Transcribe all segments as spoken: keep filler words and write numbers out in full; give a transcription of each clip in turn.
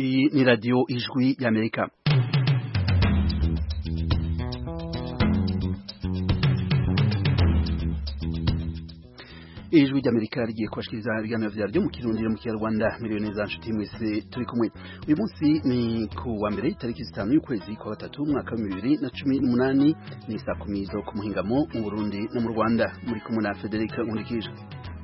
Iyi ni radio Ijwi y'Amerika. Ijwi ry'Amerika rigiye kubashikiriza ibiganiro vyaryo mu Kirundi no mu Kinyarwanda. Miliyoni za nshuti mwese turi kumwe. Uyu munsi ni ku wa mbere itariki zitanu y'ukwezi kwa gatatu umwaka wa bibiri na cumi n'umunani, ni saa kumi zo ku muhingamo mu Burundi no mu Rwanda. Muri kumwe na Frederic Nkundikije.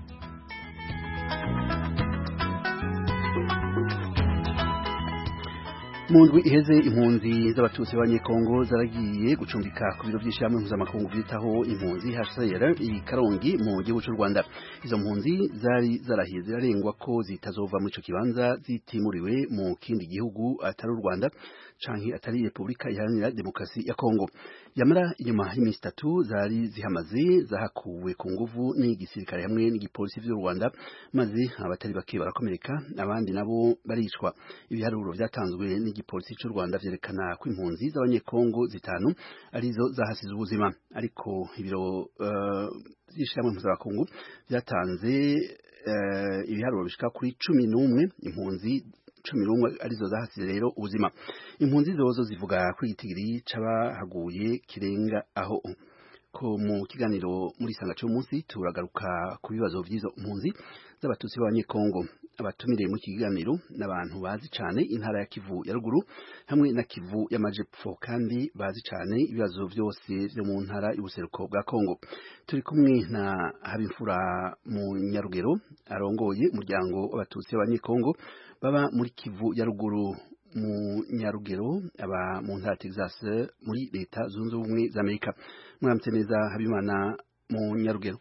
Mu ndwi iheze impunzi z'abatutsi b'Abanyekongo zaragiye gucumbika ku biro by'ishyirahamwe mpuzamakungu vyitaho impunzi H C R i Karongi mu gihugu cy'u Rwanda. Izo mpunzi zari zarahiye zirarengwa ko zitazova mu ico kibanza zitimuriwe mu kindi gihugu atari u Rwanda canke atari Republika Iharanira Demokarasi ya Kongo. Yamara inyuma y'imisi itatu zari zihamaze zahakuwe ku nguvu n'igisirikare hamwe n'igipolisi vy'u Rwanda, maze abatari bake barakomereka abandi nabo baricwa. Ibiharuro vyatanzwe igipolisi cy'u Rwanda vyerekana ko impunzi z'Abanyekongo zitanu arizo zahasize ubuzima, ariko ibiro vy'ishyirahamwe mpuzamakungu vyatanze ibiharuro bishika kuri cumi n'umwe impunzi cumi n'umwe arizo zahasize rero ubuzima. Impunzi zozo zivuga ko igitigiri c'abahaguye kirenga aho. Ko mu kiganiro muri sanga cyo munsi turagaruka ku bibazo vy'izo impunzi z'abatutsi b'Abanyekongo. Abatumire mu kiganiro n'abantu bazi cane intara ya Kivu ya ruguru hamwe na Kivu y'amajepfo, kandi bazi cane ibibazo vyose vyo mu ntara y'ubuseruko bwa Kongo. Turi kumwe na Habimfura mu Nyarugero arongoye umuryango w'abatutsi b'Abanyekongo baba muri Kivu ya ruguru mu Nyarugero, aba mu ntara Texas muri leta zunze ubumwe za Amerika. Mwaramutse neza Habimana mu Nyarugero.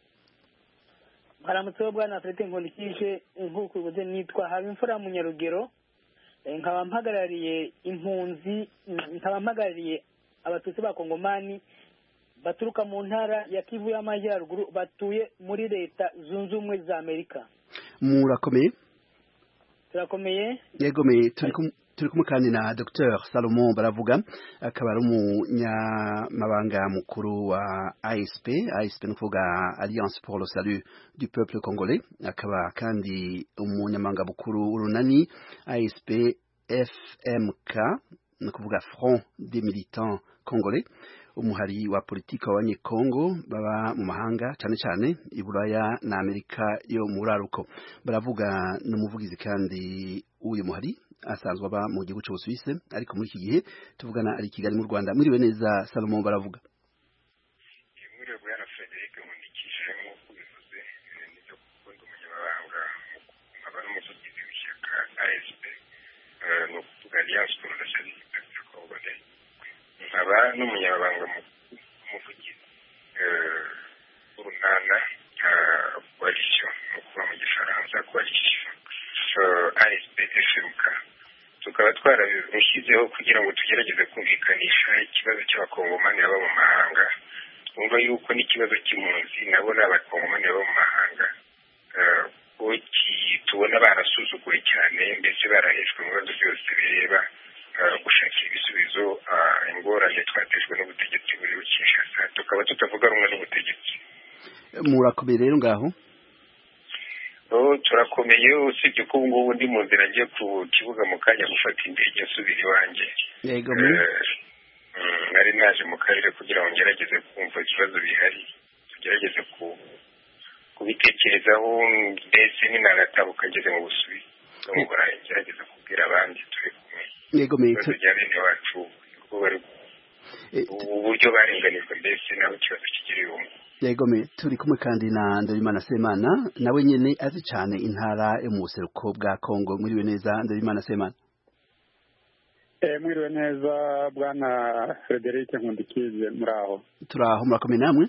Haramutse bwana Frederic Nkundikije, nk'uko ubuze nitwa Habimfura mu Nyarugero, nkaba mpagarariye impunzi, nkaba mpagarariye abatutsi b'Abakongomani baturuka mu ntara ya Kivu y'Amajyaruguru batuye muri leta zunze ubumwe za Amerika. Murakomeye? Turakomeye. Yegomeye. Turi kumwe turi kumwe kandi na Docteur Salomon Baravuga, akaba ari umunyamabanga mukuru wa A S P. A S P nukuvuga Alliance pour le Salut du Peuple Congolais, akaba kandi umunyamabanga mukuru w'urunani A S P F M K, nukuvuga Front des Militants Congolais, umuhari wa politika w'Abanyekongo baba mu mahanga cyane cyane i Buraya na Amerika yo mu buraruko. Baravuga n'umuvugizi kandi uyu muhari asanzwe aba mu gihugu cy'Ubusuwisi, ariko muri iki gihe tuvugana ari Kigali mu Rwanda. Mwiriwe neza Salomon Baravuga. Mwiriwe bwana Frederic Nkundikije, nk'uko bivuze nibyo kuko ndi umunyamabanga nkaba n'umuvugizi w'ishyaka A S P, ni ukuvuga Alliance pour le Salut du Peuple Congolais, nkaba n'umunyamabanga umuvugizi w'urunana coalition, ni ukuvuga mu gifaransa coalition A S P F M K. Tukaba twararushyizeho kugira ngo tugerageze kumvikanisha ikibazo cy'Abakongomani baba mu mahanga. Twumva yuko n'ikibazo cy'impunzi nabo n'Abakongomani baba mu mahanga ko tubona barasuzuguwe cyane, mbese barahejwe mu bibazo byose bireba gushakira ibisubizo ingorane twatejwe n'ubutegetsi buri Kinshasa. Tukaba tutavuga rumwe n'ubutegetsi. Murakomeye rero ngaho? Oh, turakomeye, usibye ko ubu ngubu ndi mu nzira ngiye ku kibuga mu kanya gufata indege nsubira iwanjye. Yego. Nari naje mu karere kugira ngo ngerageze kumva ikibazo bihari, tugerageze ku kubitekerezaho, mbese ninagatabuka ngeze mu Busubi no mu Burayi ngerageze kubwira abandi turi kumwe. Yego me tujyane wacu ubwo bari uburyo barenganijwe, mbese naho ikibazo kigiriye umwe. Yego me turi kumwe kandi na Ndabimana Semana, nawe nyene azi cyane intara yo mu buseruko bwa Kongo. Mwiriwe neza Ndabimana Semana. Eh mwiriwe neza bwana Frederic Nkundikije, muraho? Turaho, murakomeye namwe?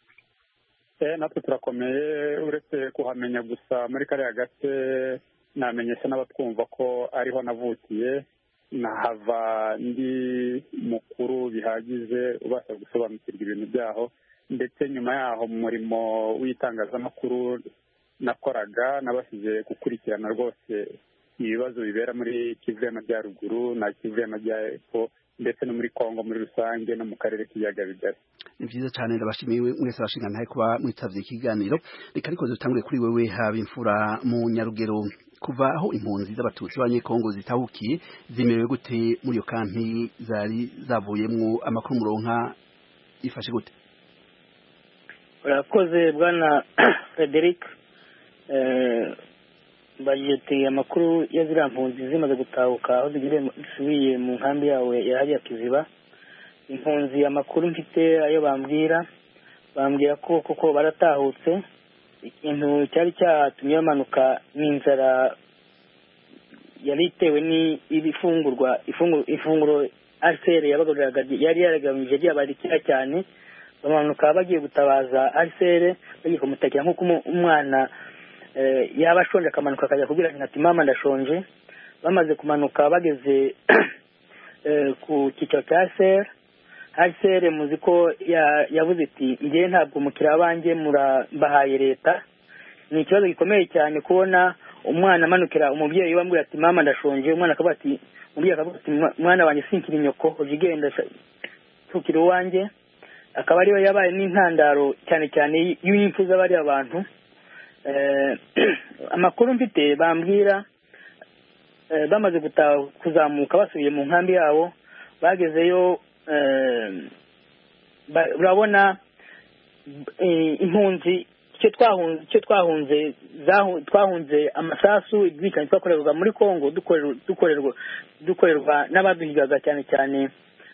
Eh natwe turakomeye, uretse kuhamenya gusa muri kare hagati namenyesha n'abatwumva ko ariho navukiye, nahava ndi mukuru bihagije ubasha gusobanukirwa ibintu byaho, ndetse nyuma yaho mu murimo w'itangazamakuru nakoraga nabashije gukurikirana rwose ibibazo bibera muri Kivu y'Amajyaruguru na Kivu y'Amajyepfo, ndetse no muri Kongo muri rusange no mu karere k'ibiyaga bigari. Ni vyiza cyane, ndabashimiye mwese abashingana kuba mwitavye ikiganiro. Reka ariko dutangure kuri wewe Habimfura mu Nyarugero. kuva aho impunzi z'abatutsi b'abanyekongo zitahukiye zimerewe gute muri iyo kampi zari zavuyemwo amakuru muronka ifashe gute? urakoze bwana Frederic. Bagete amakuru ya ziriya mpunzi zimaze gutahuka aho zisubiye mu nkambi yawe ya hariya Kiziba. Impunzi amakuru mfite ayo bambwira bambwira ko koko baratahutse. Ikintu cyari cyatumye bamanuka n'inzara yari itewe ni ibifungurwa ifunguro R C R yabaguriraga yari yaragamije ry'abarikira cyane. Bamanuka bagiye gutabaza R C R bagiye kumutakira nk'uko umwana yaba ashonje akamanuka akajya kubwira ati mama ndashonje. Bamaze kumanuka bageze ku cyicaro cya R C R, R C R muzi ko yavuze iti ngiye ntabwo umukiriya abanjye murabahaye leta. Ni ikibazo gikomeye cyane kubona umwana amanukira umubyeyi wambwira ati mama ndashonje, umwana akavuga ati umubyeyi akavuga ati mwana wanjye sinkiri nyoko ujigenda tukiri uwanjye. Akaba ariyo yabaye n'intandaro cyane cyane y'imfuza bari abantu. Amakuru mfite bambwira bamaze kuzamuka basubiye mu nkambi yabo bagezeyo. Urabona impunzi icyo twahunze icyo twahunze twahunze amasasu ibikanye twakorerwa muri Kongo dukorerwa dukorerwa n'abaduhigaga cyane cyane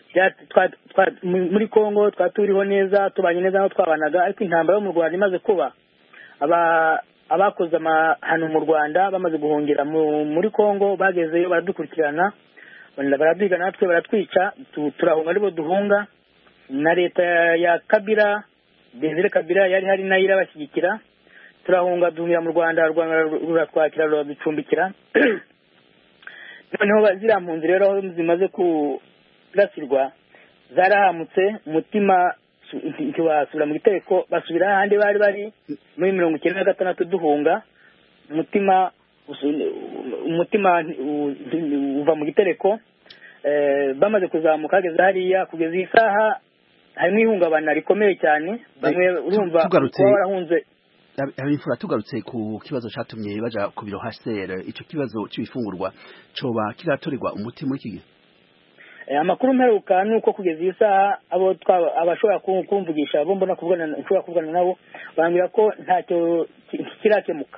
muri Kongo twaturiho neza tubanye neza aho twabanaga. Ariko intambara yo mu Rwanda imaze kuba aba abakoze amahano mu Rwanda bamaze guhungira muri Kongo bagezeyo baradukurikirana baraduhiga natwe baratwica turahunga aribo duhunga na leta ya Kabila Desire Kabila yari hari nayo irabashyigikira. Turahunga duhungira mu Rwanda ruratwakira ruraducumbikira. Noneho ziriya mpunzi rero zimaze kurasirwa zarahamutse umutima ntibasubira mu gitereko basubira ahandi bari bari muri mirongo icyenda na gatandatu duhunga. Umutima umutima uva mu gitereko. Bamaze kuzamuka hageze hariya kugeza iyi saha harimo ihungabana rikomeye cyane. Bamwe urumva ko barahunze. Abimfura tugarutse ku kibazo cyatumye baja ku biro H C R, ico kibazo cy'ibifungurwa coba kiratorerwa umuti muri iki gihe? Amakuru mperuka nuko kugeza iyi saha abo abashobora kumvugisha bo mbona kuvugana nshobora kuvugana nabo bambwira ko ntacyo kirakemuka.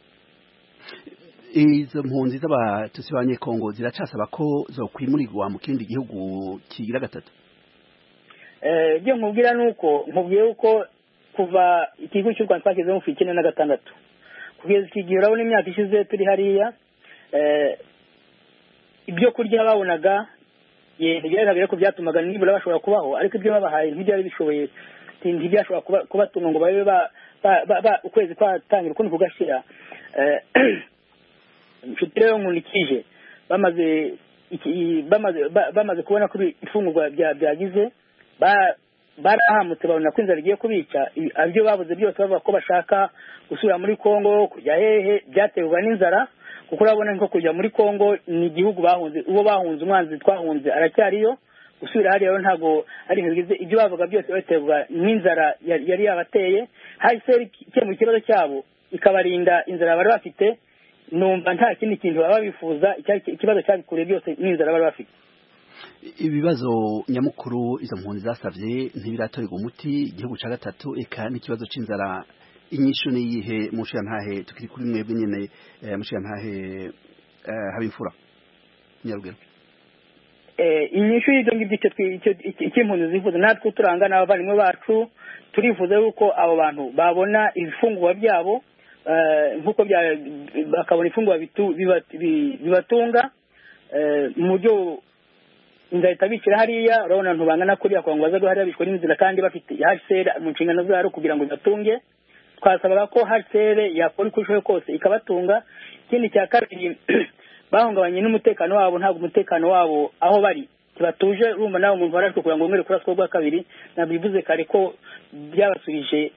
Izo mpunzi z'abatutsi b'abanyekongo ziracasaba ko zo kwimurirwa mu kindi gihugu kigira gatatu? Eh byo nkubwira nuko nkubwiye uko kuva ikigo cy'u Rwanda twakize mu icyenda na gatandatu kugeza iki gihe urabona imyaka ishize turi hariya. Eh ibyo kurya babonaga ye ntibyaraga ko byatumaga nibura bashobora kubaho, ariko ibyo babahaye ntibyari bishoboye ntibyashobora kubatunga ngo babe ba ukwezi kwatangira ukuntu kugashira. Eh inshuti rero nkunikije bamaze bamaze bamaze kubona ko ifungurwa byagize barahamutse babona ko inzara igiye kubica. Ibyo babuze byose bavuga ko bashaka gusubira muri Kongo kujya hehe byaterwa n'inzara, kuko urabona nko kujya muri Kongo ni igihugu bahunze, uwo bahunze umwanzi twahunze aracyariyo. Gusubira hariya rero ntago ari bigize ibyo bavuga byose baterwa n'inzara yari yabateye. Hahise mu kibazo cyabo ikabarinda inzara bari bafite. Numva nta kindi kintu baba bifuza, ikibazo cyabikure byose n'inzara bari bafite. Ibibazo nyamukuru izo mpunzi zasavye ntibiratorerwa umuti. Igihugu ca gatatu eka n'ikibazo c'inzara inyishu ni yihe mushira ntahe tukiri kuri mwebwe nyene mushira ntahe habimfura nyarugero? Eh inyishu y'ibyo ngibyo cy'impunzi zifuza natwe turanga n'abavandimwe bacu turifuza yuko abo bantu babona ibifungurwa byabo nkuko bakabona ifungwa bibatunga mu byo inzahita bikira hariya. Urabona ntubangana kuriya kwa ngo bazaga hariya bishwe n'inzira kandi bafite H C R mu nshingano zabo kugira ngo bibatunge. Twasabaga ko H C R yakora uko ishoboye kose ikabatunga. Ikindi cya kabiri bahungabanye n'umutekano wabo, ntabwo umutekano wabo aho bari kibatuje. Urumva nawe umuntu warashwe kugira ngo mwere kuraswa bwa kabiri nabivuze kare ko byabasubije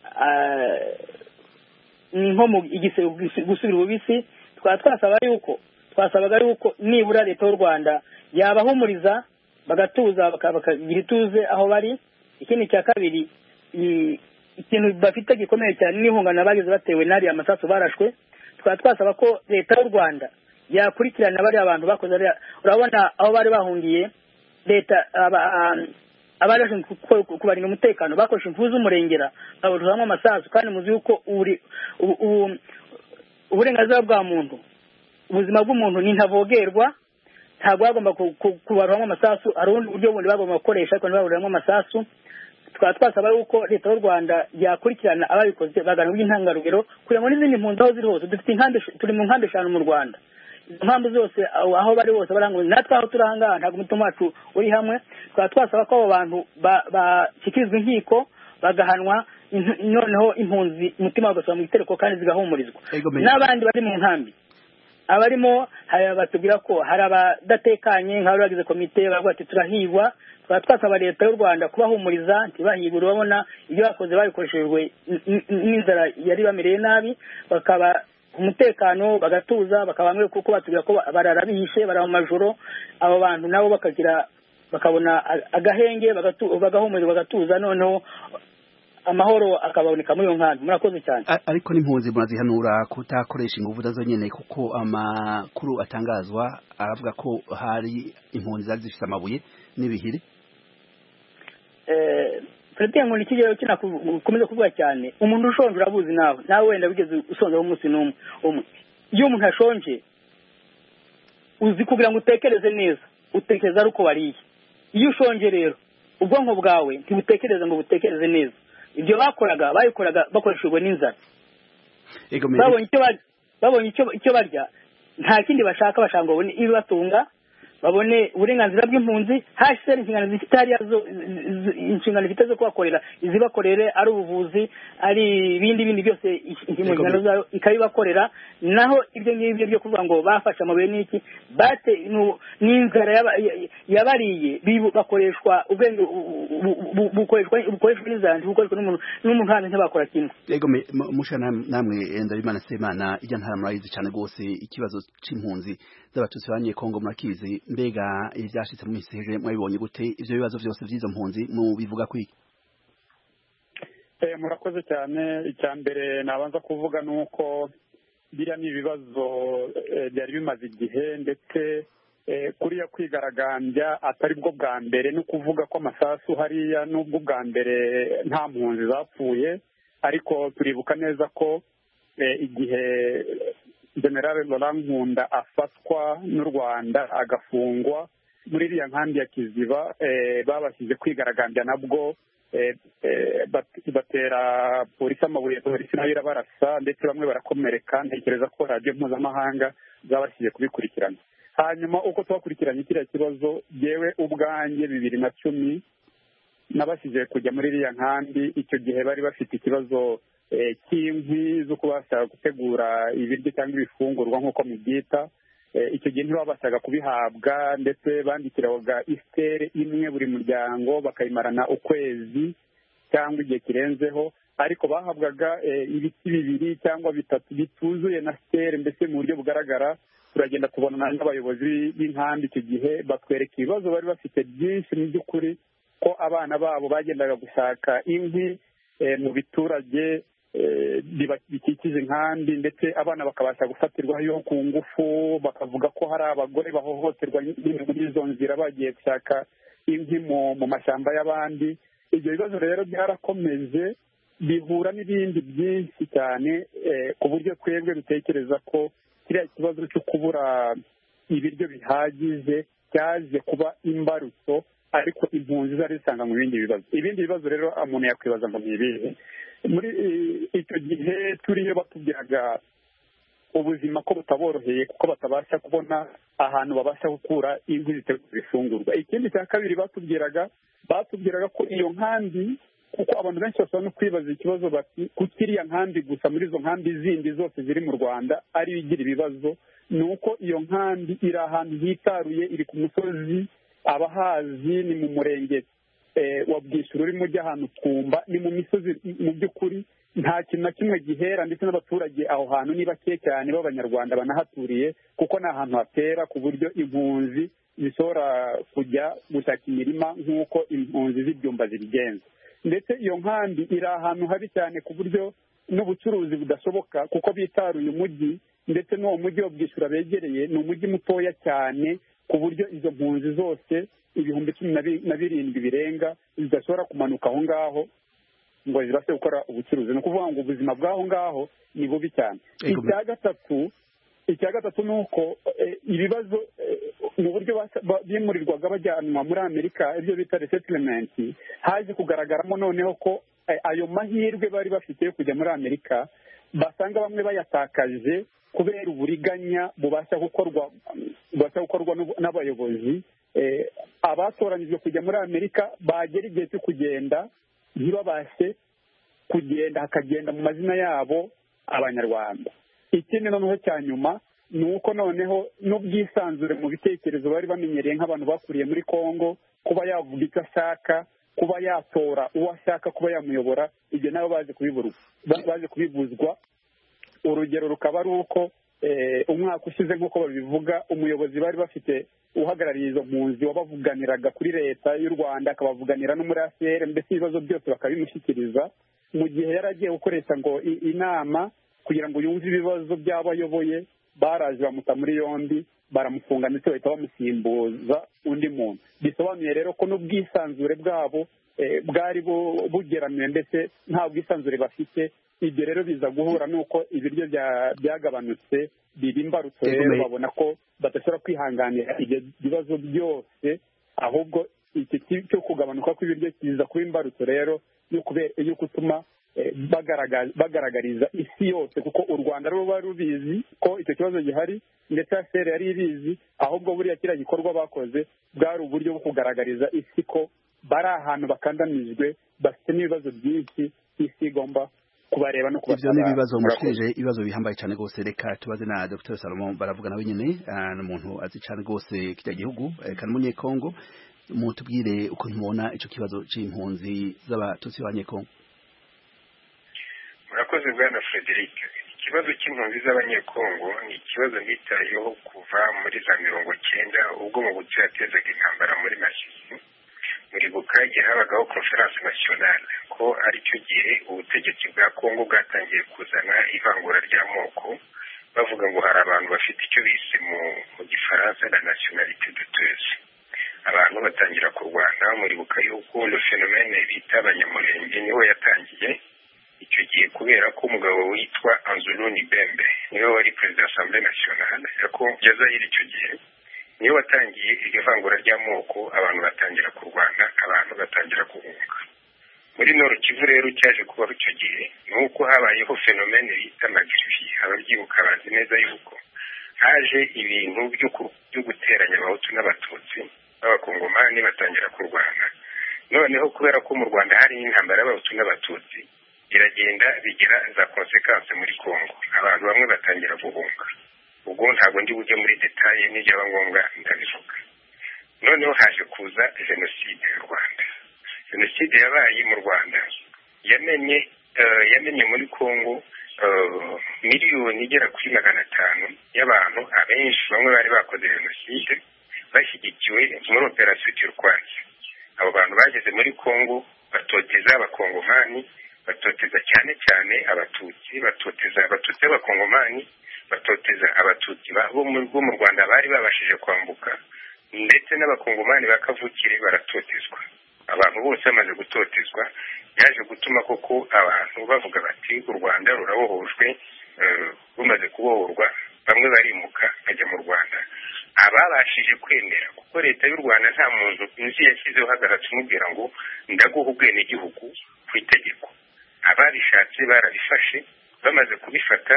nko mu igisebe gusubira ububisi. Twa twasaba yuko twasabaga yuko nibura leta y'u Rwanda yabahumuriza bagatuza bakagira ituze aho bari. Ikindi cya kabiri ikintu bafite gikomeye cyane n'ihungana bagize batewe nari amasasu barashwe. twaba twasaba ko leta y'u Rwanda yakurikirana bari abantu bakoze urabona aho bari bahungiye leta abari bashinzwe kubarinda umutekano bakoresha imfu z'umurengera baburizamo amasasu kandi muzi yuko uburenganzira bwa muntu ubuzima bw'umuntu ni ntavogerwa ntabwo bagomba kubaruramo amasasu hari ubundi buryo bundi bagomba gukoresha ariko ntibaburiramo amasasu twaba twasaba yuko leta y'u Rwanda yakurikirana ababikoze baganira by'intangarugero kugira ngo n'izindi mpunzi aho ziri hose dufite inkambi turi mu nkambi eshanu mu Rwanda izo mpamvu zose aho bari bose baranguye natwe aho turi ahangaha ntabwo umutima wacu uri hamwe twaba twasaba ko abo bantu bashyikirizwa inkiko bagahanwa noneho impunzi umutima ugasubira mu gitereko kandi zigahumurizwa n'abandi bari mu nkambi abarimo batubwira ko hari abadatekanye nk'abari bagize komite bavuga ati turahigwa twaba twasaba leta y'u Rwanda kubahumuriza ntibahigwe urabona ibyo bakoze babikoreshejwe n'inzara yari bamereye nabi bakaba umutekano bagatuza bakaba bamwe kuko batubwira ko barara bihishe bara mu majoro abo bantu nabo bakagira bakabona agahenge bagahumuriza bagatuza noneho amahoro akaboneka muri iyo nkambi murakoze cyane ariko n'impunzi murazihanura kutakoresha ingufu zazo nyene kuko amakuru atangazwa aravuga ko hari impunzi zari zifite amabuye n'ibihiri eh President ngo nikigero kina komeza kuvuga cyane umuntu ushonje urabuzi nawe nawe wenda bigeze usonza umunsi n'umwe umwe iyo umuntu ashonje uzi kugira ngo utekereze neza utekereza ari uko wariye iyo ushonje rero ubwonko bwawe ntibutekereze ngo butekereze neza ibyo bakoraga bayikoraga bakoreshejwe n'inzara babonye icyo babonye icyo barya nta kindi bashaka bashaka ngo babone ibibatunga babone uburenganzira bw'impunzi hashira inshingano zifite hariya zo inshingano zifite zo kubakorera izibakorere ari ubuvuzi ari ibindi bindi byose inshingano zayo ikabibakorera naho ibyo ngibyo byo kuvuga ngo bafasha amabuye n'iki bate n'inzara yabariye bakoreshwa ubwenge bukoreshwa bukoreshwa n'inzara bukoreshwa n'umuntu n'umuntu hano ntibakora kimwe yego musha namwe Ndabimana Semana ijya ntara murayizi cyane gose ikibazo c'impunzi z'abatutsi banye Kongo murakizi mbega ibyashitse mu miseje mwabibonye gute ivyo bibazo byose by'izo mpunzi mu bivuga kwiki eh murakoze cyane icyambere nabanza kuvuga nuko biriya ni ibibazo byari bimaze igihe ndetse kuriya kwigaragambya atari bwo bwa mbere no kuvuga ko amasasu hariya n'ubwo bwa mbere nta mpunzi zapfuye ariko turibuka neza ko igihe General Laurent Nkunda afatwa n'u Rwanda agafungwa muri iriya nkambi ya Kiziba babashyize kwigaragambya nabwo batera polisi amabuye polisi nayo irabarasa ndetse bamwe barakomereka ntekereza ko radiyo mpuzamahanga zabashyize kubikurikirana hanyuma uko twakurikiranye kiriya kibazo yewe ubwanjye bibiri na cumi nabashyize kujya muri iriya nkambi icyo gihe bari bafite ikibazo cy'inkwi zo kubasha gutegura ibiryo cyangwa ibifungurwa nk'uko mubyita icyo gihe ntibabashaga kubihabwa ndetse bandikiraga isiteri imwe buri muryango bakayimarana ukwezi cyangwa igihe kirenzeho ariko bahabwaga ibiti bibiri cyangwa bitatu bituzuye na siteri mbese mu buryo bugaragara turagenda tubona n'abayobozi b'inkambi icyo gihe batwereka ibibazo bari bafite byinshi mu by'ukuri ko abana babo bagendaga gushaka inkwi mu biturage bikikije inkambi ndetse abana bakabasha gufatirwayo ku ngufu bakavuga ko hari abagore bahohoterwa muri izo nzira bagiye gushaka inkwi mu mashyamba y'abandi ibyo bibazo rero byarakomeje bihura n'ibindi byinshi cyane ku buryo twebwe dutekereza ko kiriya kibazo cyo kubura ibiryo bihagije cyaje kuba imbarutso ariko impunzi zari zisanga mu bindi bibazo ibindi bibazo rero umuntu yakwibaza ngo ni ibihe muri icyo gihe turiyo batubwiraga ubuzima ko butaboroheye kuko batabasha kubona ahantu babasha gukura inkwi zitegura ifungurwa ikindi cya kabiri batubwiraga batubwiraga ko iyo nkambi kuko abantu benshi bashobora no kwibaza ikibazo bati kuko iriya nkambi gusa muri izo nkambi zindi zose ziri mu Rwanda ariyo igira ibibazo ni uko iyo nkambi iri ahantu hitaruye iri ku musozi abahazi ni mu murenge wa Bwishyura urimo ujya ahantu twumva ni mu misozi mu by'ukuri nta kintu na kimwe gihera ndetse n'abaturage aho hantu ni bake cyane b'abanyarwanda banahaturiye kuko ni ahantu hatera ku buryo impunzi zishobora kujya gushaka imirima nk'uko impunzi z'ibyumba zibigenza ndetse iyo nkambi iri ahantu habi cyane ku buryo n'ubucuruzi budashoboka kuko bitaruye umujyi ndetse n'uwo mujyi wa Bwishyura begereye ni umujyi mutoya cyane ku buryo izo mpunzi zose ibihumbi cumi na birindwi birenga zidashobora kumanuka aho ngaho ngo zibashe gukora ubucuruzi. ni ukuvuga ngo ubuzima bw'aho ngaho ni bubi cyane. icya gatatu icya gatatu ni uko ibibazo mu buryo bimurirwaga bajyanwa muri Amerika ibyo bita resettlement, haje kugaragaramo noneho ko ayo mahirwe bari bafite yo kujya muri Amerika basanga bamwe bayatakaje kubera uburiganya bubasha gukorwa bubasha gukorwa n'abayobozi. Abatoranyijwe kujya muri Amerika bagera igihe cyo kugenda ntibabashe kugenda, hakagenda mu mazina yabo Abanyarwanda. Ikindi noneho cya nyuma ni uko noneho n'ubwisanzure mu bitekerezo bari bamenyereye nk'abantu bakuriye muri Congo, kuba yavuga icyo ashaka, kuba yatora uwo ashaka kuba yamuyobora, ibyo nabo baje kubiburwa baje kubibuzwa. Urugero rukaba ari uko umwaka ushize nk'uko babivuga umuyobozi bari bafite uhagarariye izo mpunzi wabavuganiraga kuri leta y'u Rwanda, akabavuganira no muri A C R, mbese ibibazo byose bakabimushyikiriza. Mu gihe yari agiye gukoresha ngo inama kugira ngo yumve ibibazo by'abayoboye, baraje bamuta muri yombi baramufunga ndetse bahita bamusimbuza undi muntu. Bisobanuye rero ko n'ubwisanzure bwabo bwari bugeramiwe ndetse nta bwisanzure bafite. Ibyo rero biza guhura n'uko ibiryo byagabanutse biba imbarutso, rero babona ko badashobora kwihanganira ibyo bibazo byose, ahubwo iki cyo kugabanuka kw'ibiryo kiza kuba imbarutso rero yo gutuma bagaragariza isi yose, kuko u Rwanda ruba rubizi ko icyo kibazo gihari ndetse A C R yari ibizi, ahubwo buriya kiriya gikorwa bakoze bwari uburyo bwo kugaragariza isi ko bari ahantu bakandamijwe, bafite n'ibibazo byinshi isi igomba kubareba no kubatabara. Ivyo n'ibibazo mushikirije ibibazo bihambaye cyane gose. Reka tubaze na Docteur Salomon Baravuga nawe nyene n'umuntu azi cyane gose kijya gihugu kandi munyekongo, mutubwire uko mubona ico kibazo c'impunzi z'abatutsi b'abanyekongo. Murakoze bwana Frederic. Ikibazo cy'impunzi z'abanyekongo ni ikibazo nitayeho kuva muri za mirongo cyenda ubwo mu buti yatezaga intambara muri Masisi. Muri Bukaje habagaho conference nationale ko ari cyo gihe ubutegetsi bwa Kongo bwatangiye kuzana ivangura ry'amoko, bavuga ngo hari abantu bafite icyo bise mu gifaransa la nationalité douteuse. Abantu batangira kurwana. Muri Bukaje yuko le phénomène bita abanyamurenge niho yatangiye icyo gihe, kubera ko umugabo witwa Anzuluni Bembe niwe wari president Assemblée nationale yako Jazaire icyo gihe, niyo watangiye iryo vangura ry'amoko, abantu batangira kurwana, abantu batangira guhunga. Muri Nord Kivu rero cyaje kuba icyo gihe nuko habayeho phénomène bita magrifi. Ababyibuka bazi neza yuko haje ibintu byo guteranya abahutu n'abatutsi b'abakongomani batangira kurwana. Noneho kubera ko mu Rwanda hari intambara y'abahutu n'abatutsi, iragenda bigira za konsekanse muri Kongo, abantu bamwe batangira guhunga. Ubwo ntabwo ndi bujye muri detaye n'ijyaba ngombwa ndabivuga. Noneho haje kuza jenoside y'u Rwanda. Jenoside yabaye mu Rwanda yamenye uh, yamenye muri Kongo uh, miliyoni igera kuri magana atanu y'abantu, abenshi bamwe bari bakoze jenoside bashyigikiwe muri operasiyo Turquoise. Abo bantu bageze muri Kongo batoteza abakongomani, batoteza cyane cyane abatutsi, batoteza abatutsi b'abakongomani, batoteza abatutsi bo mu Rwanda bari babashije kwambuka, ndetse n'abakongomani bakavukire baratotezwa. Abantu bose bamaze gutotezwa yaje gutuma koko abantu bavuga bati u Rwanda rurabohojwe. Rumaze kubohorwa bamwe barimuka bajya mu Rwanda. Ababashije kwemera, kuko leta y'u Rwanda nta muntu inzi yashyizeho hagaratse umubwira ngo ndaguha ubwenegihugu ku itegeko. Ababishatse barabifashe, bamaze kubifata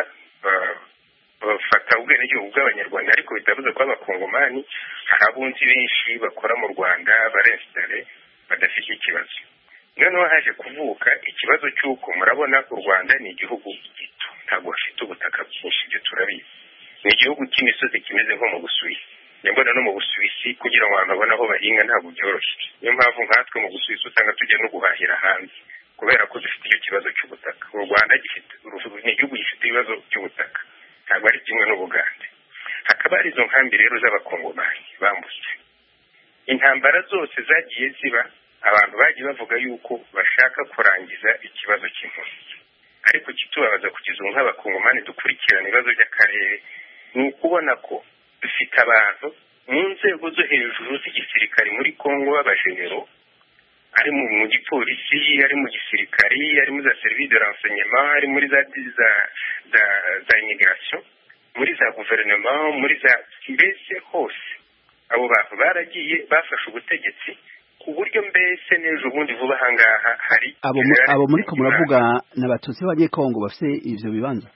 bafata ubwenegihugu bw'abanyarwanda, ariko bitavuze ko abakongomani hari abunzi benshi bakora mu Rwanda barensitare badafite ikibazo. Noneho haje kuvuka ikibazo cy'uko murabona u Rwanda ni igihugu gito, ntabwo bafite ubutaka bwinshi, ibyo turabizi. Ni igihugu cy'imisozi kimeze nko mu Busuwisi. Nyambona no mu Busuwisi kugira ngo abantu babone aho bahinga ntabwo byoroshye. Niyo mpamvu nkatwe mu Busuwisi usanga tujya no guhahira hanze, kubera ko dufite icyo kibazo cy'ubutaka. U Rwanda gifite ni igihugu gifite ibibazo by'ubutaka, ntabwo ari kimwe n'Ubugande. Hakaba hari izo nkambi rero z'abakongomani bambutse. Intambara zose zagiye ziba, abantu bagiye bavuga yuko bashaka kurangiza ikibazo cy'impunzi, ariko kitubabaza kugeza ubu nk'abakongomani dukurikirana ibibazo by'akarere ni ukubona ko dufite abantu mu nzego zo hejuru z'igisirikare muri Kongo b'abajenero, ari mu gipolisi, ari mu gisirikari, ari muri za service de renseignement, ari muri za za za, za immigration, muri za gouvernement, muri za mbese hose abo bantu baragiye bafashe ubutegetsi ku buryo mbese n'ejo bundi vuba ahangaha hari abo abo muri ko muravuga n'abatutsi b'abanyekongo bafite ivyo bibanza.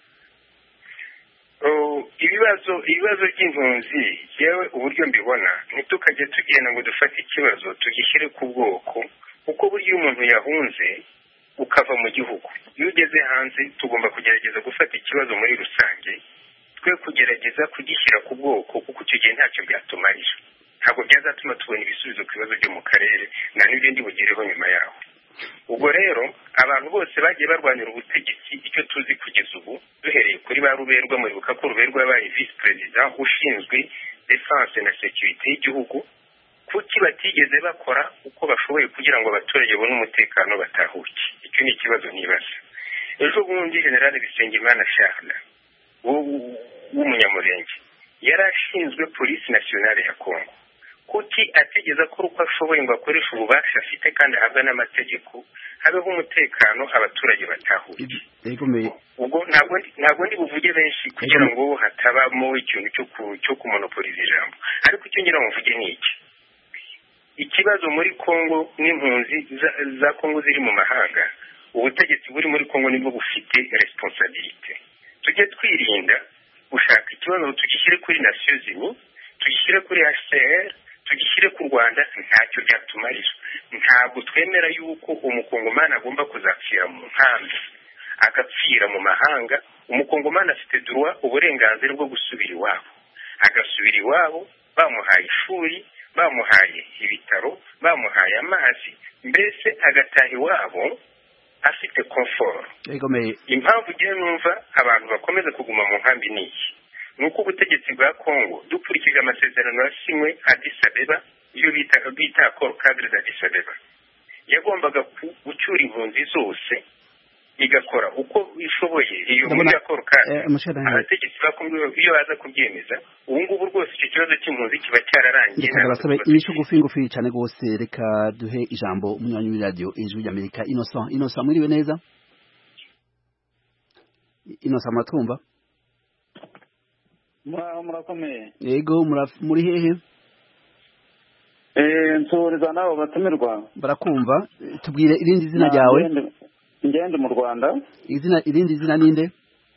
ibibazo ibibazo by'impunzi yewe uburyo mbibona ntitukajye tugenda ngo dufate ikibazo tugishyire ku bwoko, kuko buryo umuntu yahunze ukava mu gihugu, iyo ugeze hanze tugomba kugerageza gufata ikibazo muri rusange, twe kugerageza kugishyira ku bwoko, kuko icyo gihe ntacyo byatumarira, ntabwo byazatuma tubona ibisubizo ku bibazo byo mu karere na n'ibindi bugereho nyuma yaho. ubwo rero abantu bose bagiye barwanira ubutegetsi, icyo tuzi kugeza ubu duhereye kuri ba Ruberwa, muribuka ko Ruberwa yabaye vice president ushinzwe defense na security y'igihugu, kuki batigeze bakora uko bashoboye kugira ngo abaturage babone umutekano batahuke? Icyo ni ikibazo nibaza. Ejo bundi General Bisengimana Charles w'umunyamurenge yarashinzwe polisi nationale ya Kongo, kuki ategeza ko uko ashoboye ngo akoreshe ububasha afite kandi ahabwa n'amategeko habeho umutekano abaturage batahuke? ubwo ntabwo ntabwo ndi buvuge benshi kugira ngo hatabamo ikintu cyo cyo kumonopoliza ijambo, ariko icyo ngira ngo mvuge ni iki: ikibazo muri Kongo n'impunzi za Kongo ziri mu mahanga, ubutegetsi buri muri Kongo nibwo bufite responsabilité. Tujye twirinda gushaka ikibazo tugishyire kuri Nations Unies, tugishyire kuri H C R, tugishyire ku Rwanda, ntacyo byatumarira. Ntabwo twemera yuko umukongomani agomba kuzapfira mu nkambi, agapfira mu mahanga. Umukongomani afite droit, uburenganzira bwo gusubira iwabo, agasubira iwabo, bamuhaye ishuri, bamuhaye ibitaro, bamuhaye amazi, mbese agataha iwabo afite comfort. Impamvu ugiye numva abantu bakomeza kuguma mu nkambi ni iki: nuko ubutegetsi bwa Kongo dukurikije amasezerano yasinywe Addis Abeba, iyo bita bita accord cadre d'Addis Abeba, yagombaga gucyura impunzi zose igakora uko ishoboye. Iyo muri accord cadre abategetsi ba Kongo iyo baza kubyemeza, ubu ngubu rwose icyo kibazo cy'impunzi kiba cyararangiye. Ndabasaba imisho gufi ngufi cyane gose, reka duhe ijambo umunywanyi wa radio Ijwi ry'Amerika Innocent. Innocent, mwiriwe neza? Innocent, matumba? Muraho murakomeye? Yego, muri hehe? Eh, nsoreza nabo batumirwa. Barakumva. Tubwire irindi zina ryawe. Ngende mu Rwanda. Izina irindi zina ninde?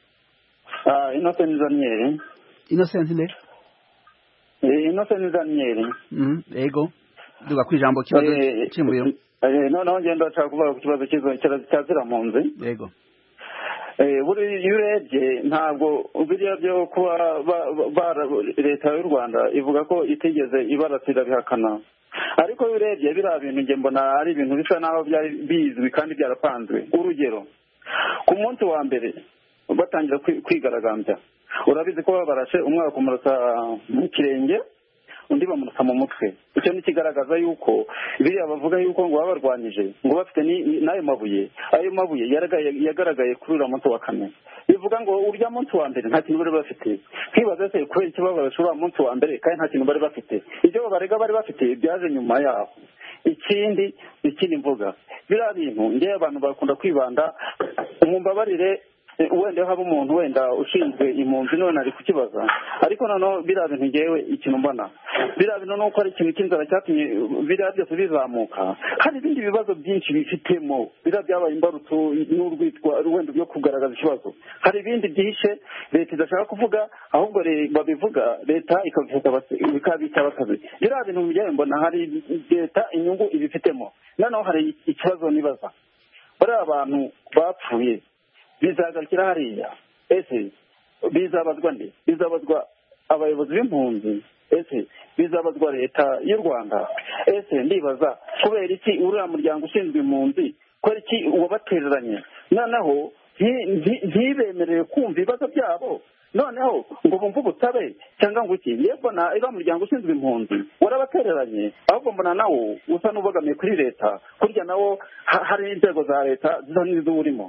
Ah, Innocent Daniel. Innocent nde? Eh, Innocent Daniel. Mhm, yego. Duga kwijambo kibazo cy'imbuyo. Eh, no no ngenda nshaka kuvuga ku kibazo kizo cyazira mu nzi. Yego. Eh, buri yurebye ntabwo ubiriya byo kuba leta y'u Rwanda ivuga ko itegeze ibarasira bihakana, ariko yurebye bira bintu nge mbona ari ibintu bisa naho byari bizwi kandi byarapanzwe. Urugero, ku munsi wa mbere batangira kwigaragambya, urabizi ko barashe umwaka kumurasa mu kirenge, undi bamurasa mu mutwe. Icyo ni kigaragaza yuko biriya bavuga yuko ngo babarwanyije ngo bafite n'ayo mabuye, ayo mabuye yagaragaye kuri uriya munsi wa kane. Bivuga ngo urya munsi wa mbere nta kintu bari bafite. Kwibaza se kubera iki babarashe uriya munsi wa mbere kandi nta kintu bari bafite? Ibyo babarega bari bafite byaje nyuma yaho. Ikindi ikindi mvuga, biriya bintu ngewe abantu bakunda kwibanda, umumbabarire wenda haba umuntu wenda ushinzwe impunzi none ari kukibaza, ariko noneho biriya bintu ngewe ikintu mbona, biriya bintu nuko ari ikintu cy'inzara cyatumye biriya byose bizamuka. Hari ibindi bibazo byinshi bifitemo, biriya byabaye imbarutso n'urwitwa wenda byo kugaragaza ikibazo. Hari ibindi byihishe leta idashaka kuvuga, ahubwo babivuga leta ikabita bakazi. Biriya bintu ngewe mbona hari leta inyungu ibifitemo. Noneho hari ikibazo nibaza, bariya abantu bapfuye bizagarukira hariya, ese bizabazwa nde? Bizabazwa abayobozi b'impunzi? Ese bizabazwa leta y'u Rwanda? Ese ndibaza kubera iki uriya muryango ushinzwe impunzi, kubera iki wabatereranye noneho ntibemerere kumva ibibazo byabo, noneho ngo bumve ubutabe cyangwa ngo iki? Yego na iriya muryango ushinzwe impunzi warabatereranye, ahubwo mbona nawo usa n'ubogamiye kuri leta, kurya nawo hari inzego za leta zisa n'izo urimo.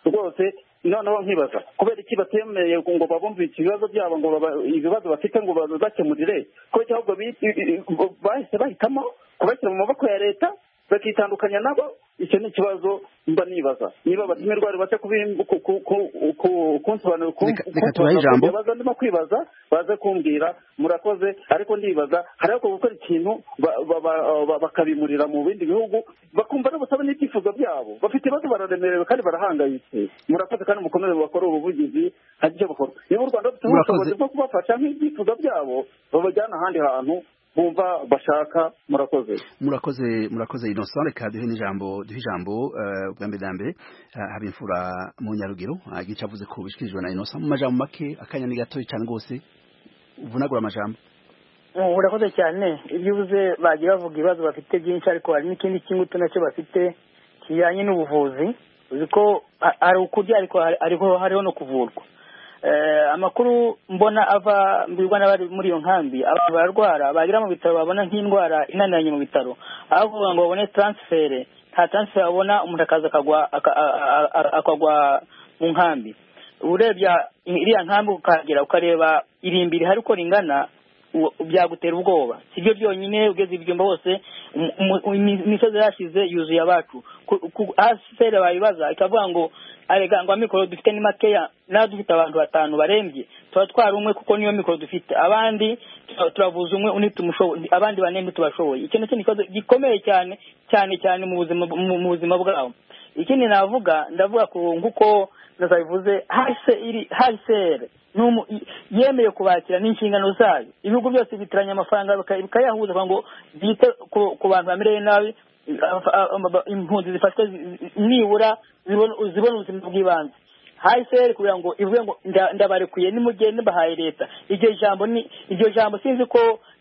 rwose noneho nkibaza kubera iki batemeye ngo babumve ibibazo byabo ngo ibibazo bafite ngo bazakemurire ko cyangwa bahise bahitamo kubashyira mu maboko ya leta bakitandukanya nabo. Icyo ni ikibazo mba nibaza niba abatumirwa bari bace kunsobanurira ukuntu baza ndimo kwibaza baze kumbwira murakoze. Ariko ndibaza hariho gukora ikintu bakabimurira mu bindi bihugu bakumva n'ubusaba n'ibyifuzo byabo bafite ibibazo bararemerewe kandi barahangayitse. Murakoze kandi mukomeze bakora ubuvugizi hari icyo bakora. Niba u Rwanda rufite ubushobozi bwo kubafasha nk'ibyifuzo byabo babajyana ahandi hantu bumva bashaka. Murakoze murakoze murakoze Innocent. Reka duhe n'ijambo duhe ijambo bwa mbere na mbere Habimfura mu Nyarugero agice avuze ko bishikirijwe na Innocent mu majambo make akanya ni gato cyane rwose uvunagura amajambo. Urakoze cyane ibyo uvuze bagira bavuga ibibazo bafite byinshi ariko hari n'ikindi kingutu nacyo bafite kijyanye n'ubuvuzi uzi ko ari ukurya ariko ariho hariho no kuvurwa. Amakuru mbona ava mbirwa n'abari muri iyo nkambi abantu bararwara bagira mu bitaro babona nk'indwara inaniranye mu bitaro aho ngo babone transfer nta transfer babona umuntu akaza akagwa akagwa mu nkambi. Urebye iriya nkambi ukagera ukareba irimbiri hari uko ringana byagutera ubwoba. Sibyo byonyine ugeze ibyumba bose imisozi yashize yuzuye abacu asere bayibaza ikavuga ngo arega ngo amikoro dufite ni makeya na dufite abantu batanu barembye tuba twari umwe kuko niyo mikoro dufite abandi turavuza umwe unita umushoboye abandi banembe tubashoboye. Icyo ni ikibazo gikomeye cyane cyane cyane mu buzima mu buzima bwabo. Ikindi navuga ndavuga ko nguko nazabivuze hase iri hase numu yemeye kubakira n'inshingano zayo. Ibihugu byose bitiranya amafaranga bikayahuza ngo bite ku bantu bamereye nabi impunzi zifashwe nibura zibona ubuzima bw'ibanze. Hase kugira ngo ivuge ngo ndabarekuye nimugende bahaye leta. Iryo jambo ni iryo jambo sinzi ko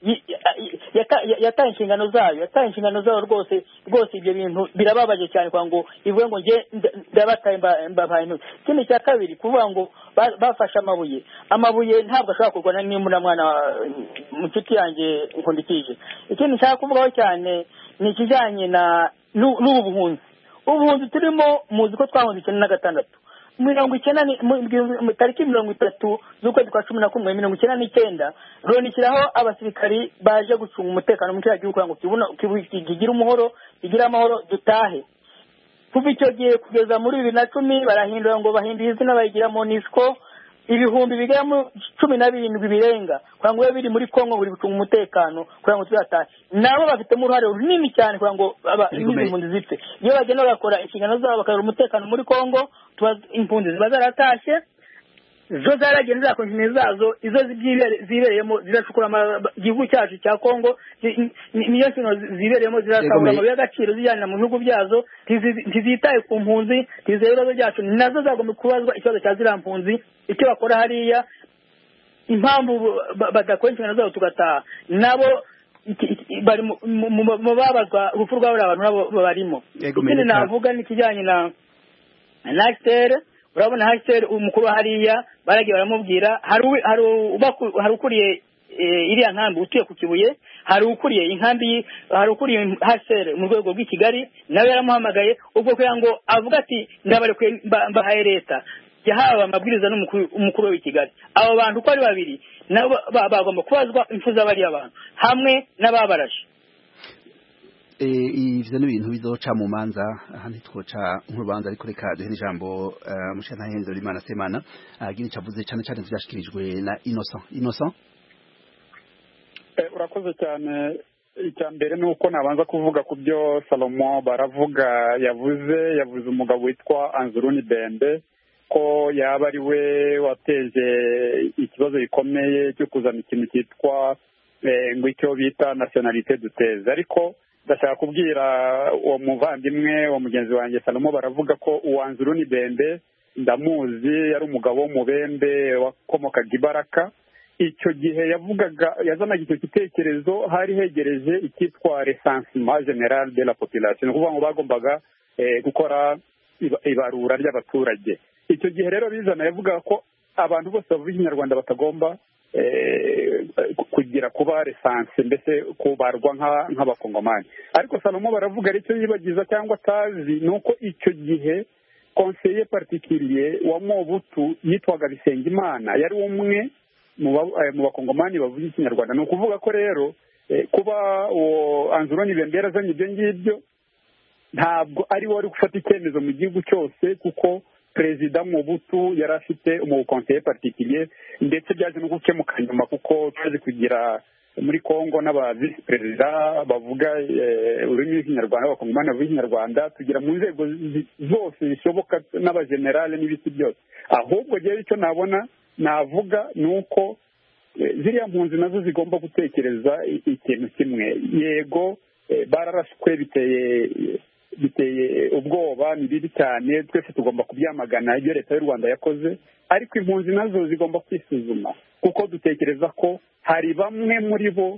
yataye inshingano zayo yataye inshingano zayo rwose rwose ibyo bintu birababaje cyane kwa ngo ivuge ngo nge ndabataye mbabaye ntu. Ikindi cya kabiri kuvuga ngo bafasha amabuye amabuye ntabwo ashobora kurwana n'imbuna mwana mucuti yanjye nkundikije. Ikindi nshaka kuvugaho cyane ni ikijyanye na n'ubu buhunzi. Ubuhunzi turimo muzi ko twahunze icyenda na gatandatu mirongo icyenda tariki mirongo itatu z'ukwezi kwa cumi na kumwe mirongo icyenda n'icyenda ronikiraho abasirikari baje gucunga umutekano mu kiriya gihugu ngo kigira umuhoro kigira amahoro dutahe. Kuva icyo gihe kugeza muri bibiri na cumi barahindura ngo bahindure izina bayigira MONUSCO ibihumbi bigera mu cumi na birindwi birenga kwa ngo biri muri Kongo buri gucunga umutekano kugira ngo tuzatahe. Nabo bafitemo uruhare runini cyane kugira ngo impunzi zipfe. Iyo bagenda bakora inshingano zabo bakarura umutekano muri Kongo impunzi ziba zaratashe zo zaragenda zakontinye zazo izo zibereyemo ziracukura igihugu cyacu cya Kongo niyo kino zibereyemo zirasabura amabuye y'agaciro zijyana mu bihugu byazo ntizitaye ku mpunzi ntizeye ibibazo byacu nazo zagomba kubazwa ikibazo cya ziriya mpunzi icyo bakora hariya impamvu badakora inshingano zabo tugataha nabo bari mu babazwa urupfu rw'abo abantu nabo barimo. Ikindi navuga n'ikijyanye na Nasser urabona Nasser umukuru hariya baragiye baramubwira hari ukuriye iriya nkambi utuye ku Kibuye hari ukuriye inkambi hari ukuriye Nasser mu rwego rw'i Kigali nawe yaramuhamagaye ubwo kugira ngo avuga ati ndabarekuye mbahaye leta yahawe amabwiriza n'umukuru w'i Kigali. Abo bantu uko ari babiri nabo bagomba kubazwa impfu z'abariya abantu hamwe n'ababarashe. Ivyo ni ibintu bizoca mu manza ahandi twoca nk'urubanza ariko reka duhe ijambo Mushantahenzo Rimana Semana agira icavuze cyane cyane vyashikirijwe na Innocent. Innocent urakoze cyane. Icya mbere ni uko nabanza kuvuga ku byo Salomo baravuga yavuze yavuze umugabo witwa Anzuruni Bembe ko yaba ari we wateje ikibazo gikomeye cyo kuzana ikintu cyitwa ngo icyo bita nationalité duteze. Ariko ndashaka kubwira uwo muvandimwe wa mugenzi wanjye Salomo baravuga ko Anzuruni Bembe ndamuzi yari umugabo w'umubembe wakomokaga Ibaraka. Icyo gihe yavugaga yazanaga icyo gitekerezo hari hegereje icyitwa recensement général de la population kuvuga ngo bagombaga gukora ibarura ry'abaturage. Icyo gihe rero bizana yavuga ko abantu bose bavuga ikinyarwanda batagomba kugira kuba resanse mbese kubarwa nk'abakongomani. Ariko Salomo baravuga aricyo yibagiza cyangwa atazi nuko icyo gihe konseye particulier wa Mobutu yitwaga Bisengimana yari umwe mu bakongomani bavuga ikinyarwanda. Ni ukuvuga ko rero kuba uwo Anzuruni Bembera azanye ibyo ngibyo ntabwo ari wari gufata icyemezo mu gihugu cyose, kuko perezida Mobutu yari afite umukonseye particulier, ndetse byaje no gukemuka nyuma kuko twaje kugira muri Kongo n'aba vice perezida bavuga ururimi rw'ikinyarwanda, abakongomani bavuga ikinyarwanda, tugira mu nzego zose zishoboka n'abagenerale n'ibiti byose. Ahubwo rero icyo nabona navuga ni uko ziriya mpunzi nazo zigomba gutekereza ikintu kimwe. Yego bararashwe, biteye biteye ubwoba, ni bibi cyane, twese tugomba kubyamagana ibyo leta y'u Rwanda yakoze, ariko impunzi nazo zigomba kwisuzuma, kuko dutekereza ko hari bamwe muri bo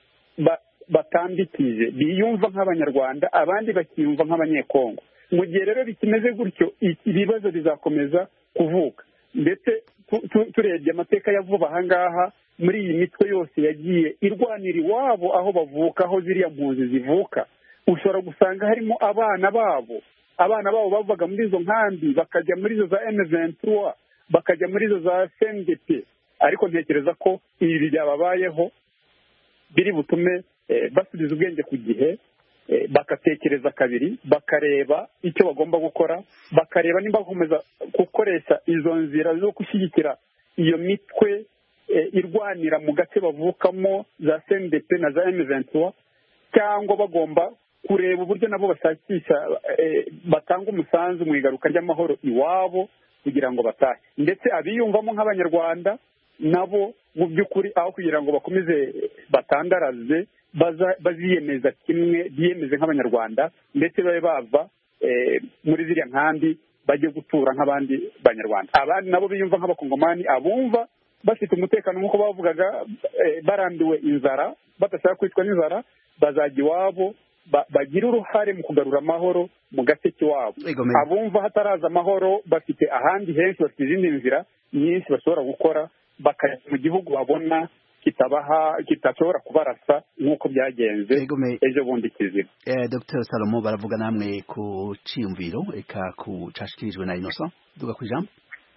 batambikije biyumva nk'abanyarwanda, abandi bakiyumva nk'abanyekongo. Mu gihe rero bikimeze gutyo, ibibazo bizakomeza kuvuka. Ndetse turebye amateka ya vuba aha ngaha, muri iyi mitwe yose yagiye irwanira iwabo aho bavuka, aho ziriya mpunzi zivuka, ushobora gusanga harimo abana babo abana babo bavaga muri izo nkambi bakajya muri izo za emu ventura, bakajya muri izo za C N D P. Ariko ntekereza ko ibi byababayeho biri butume basubiza ubwenge ku gihe, bakatekereza kabiri, bakareba icyo bagomba gukora, bakareba nimba bakomeza gukoresha izo nzira zo gushyigikira iyo mitwe irwanira mu gace bavukamo za C N D P na za emu ventura, cyangwa bagomba kureba uburyo nabo bashakisha batanga umusanzu mu igaruka ry'amahoro iwabo kugira ngo batahe. Ndetse abiyumvamo nk'abanyarwanda nabo mu by'ukuri, aho kugira ngo bakomeze batandaraze, baziyemeza kimwe, biyemeze nk'abanyarwanda, ndetse babe bava muri ziriya nkambi bajye gutura nk'abandi banyarwanda. Abandi nabo biyumva nk'abakongomani, abumva bafite umutekano nk'uko bavugaga, barambiwe inzara, badashaka kwicwa n'inzara, bazajya iwabo, bagira uruhare mu kugarura amahoro mu gace k'iwabo. Abumva hataraza amahoro, bafite ahandi henshi, bafite izindi nzira nyinshi bashobora gukora, bakajya mu gihugu babona kitabaha kitashobora kubarasa nk'uko byagenze ejo bundi Kiziba. Dr Salomo, baravuga namwe ku ciyumviro eka ku cashikirijwe na Innocent, duga ku ijambo.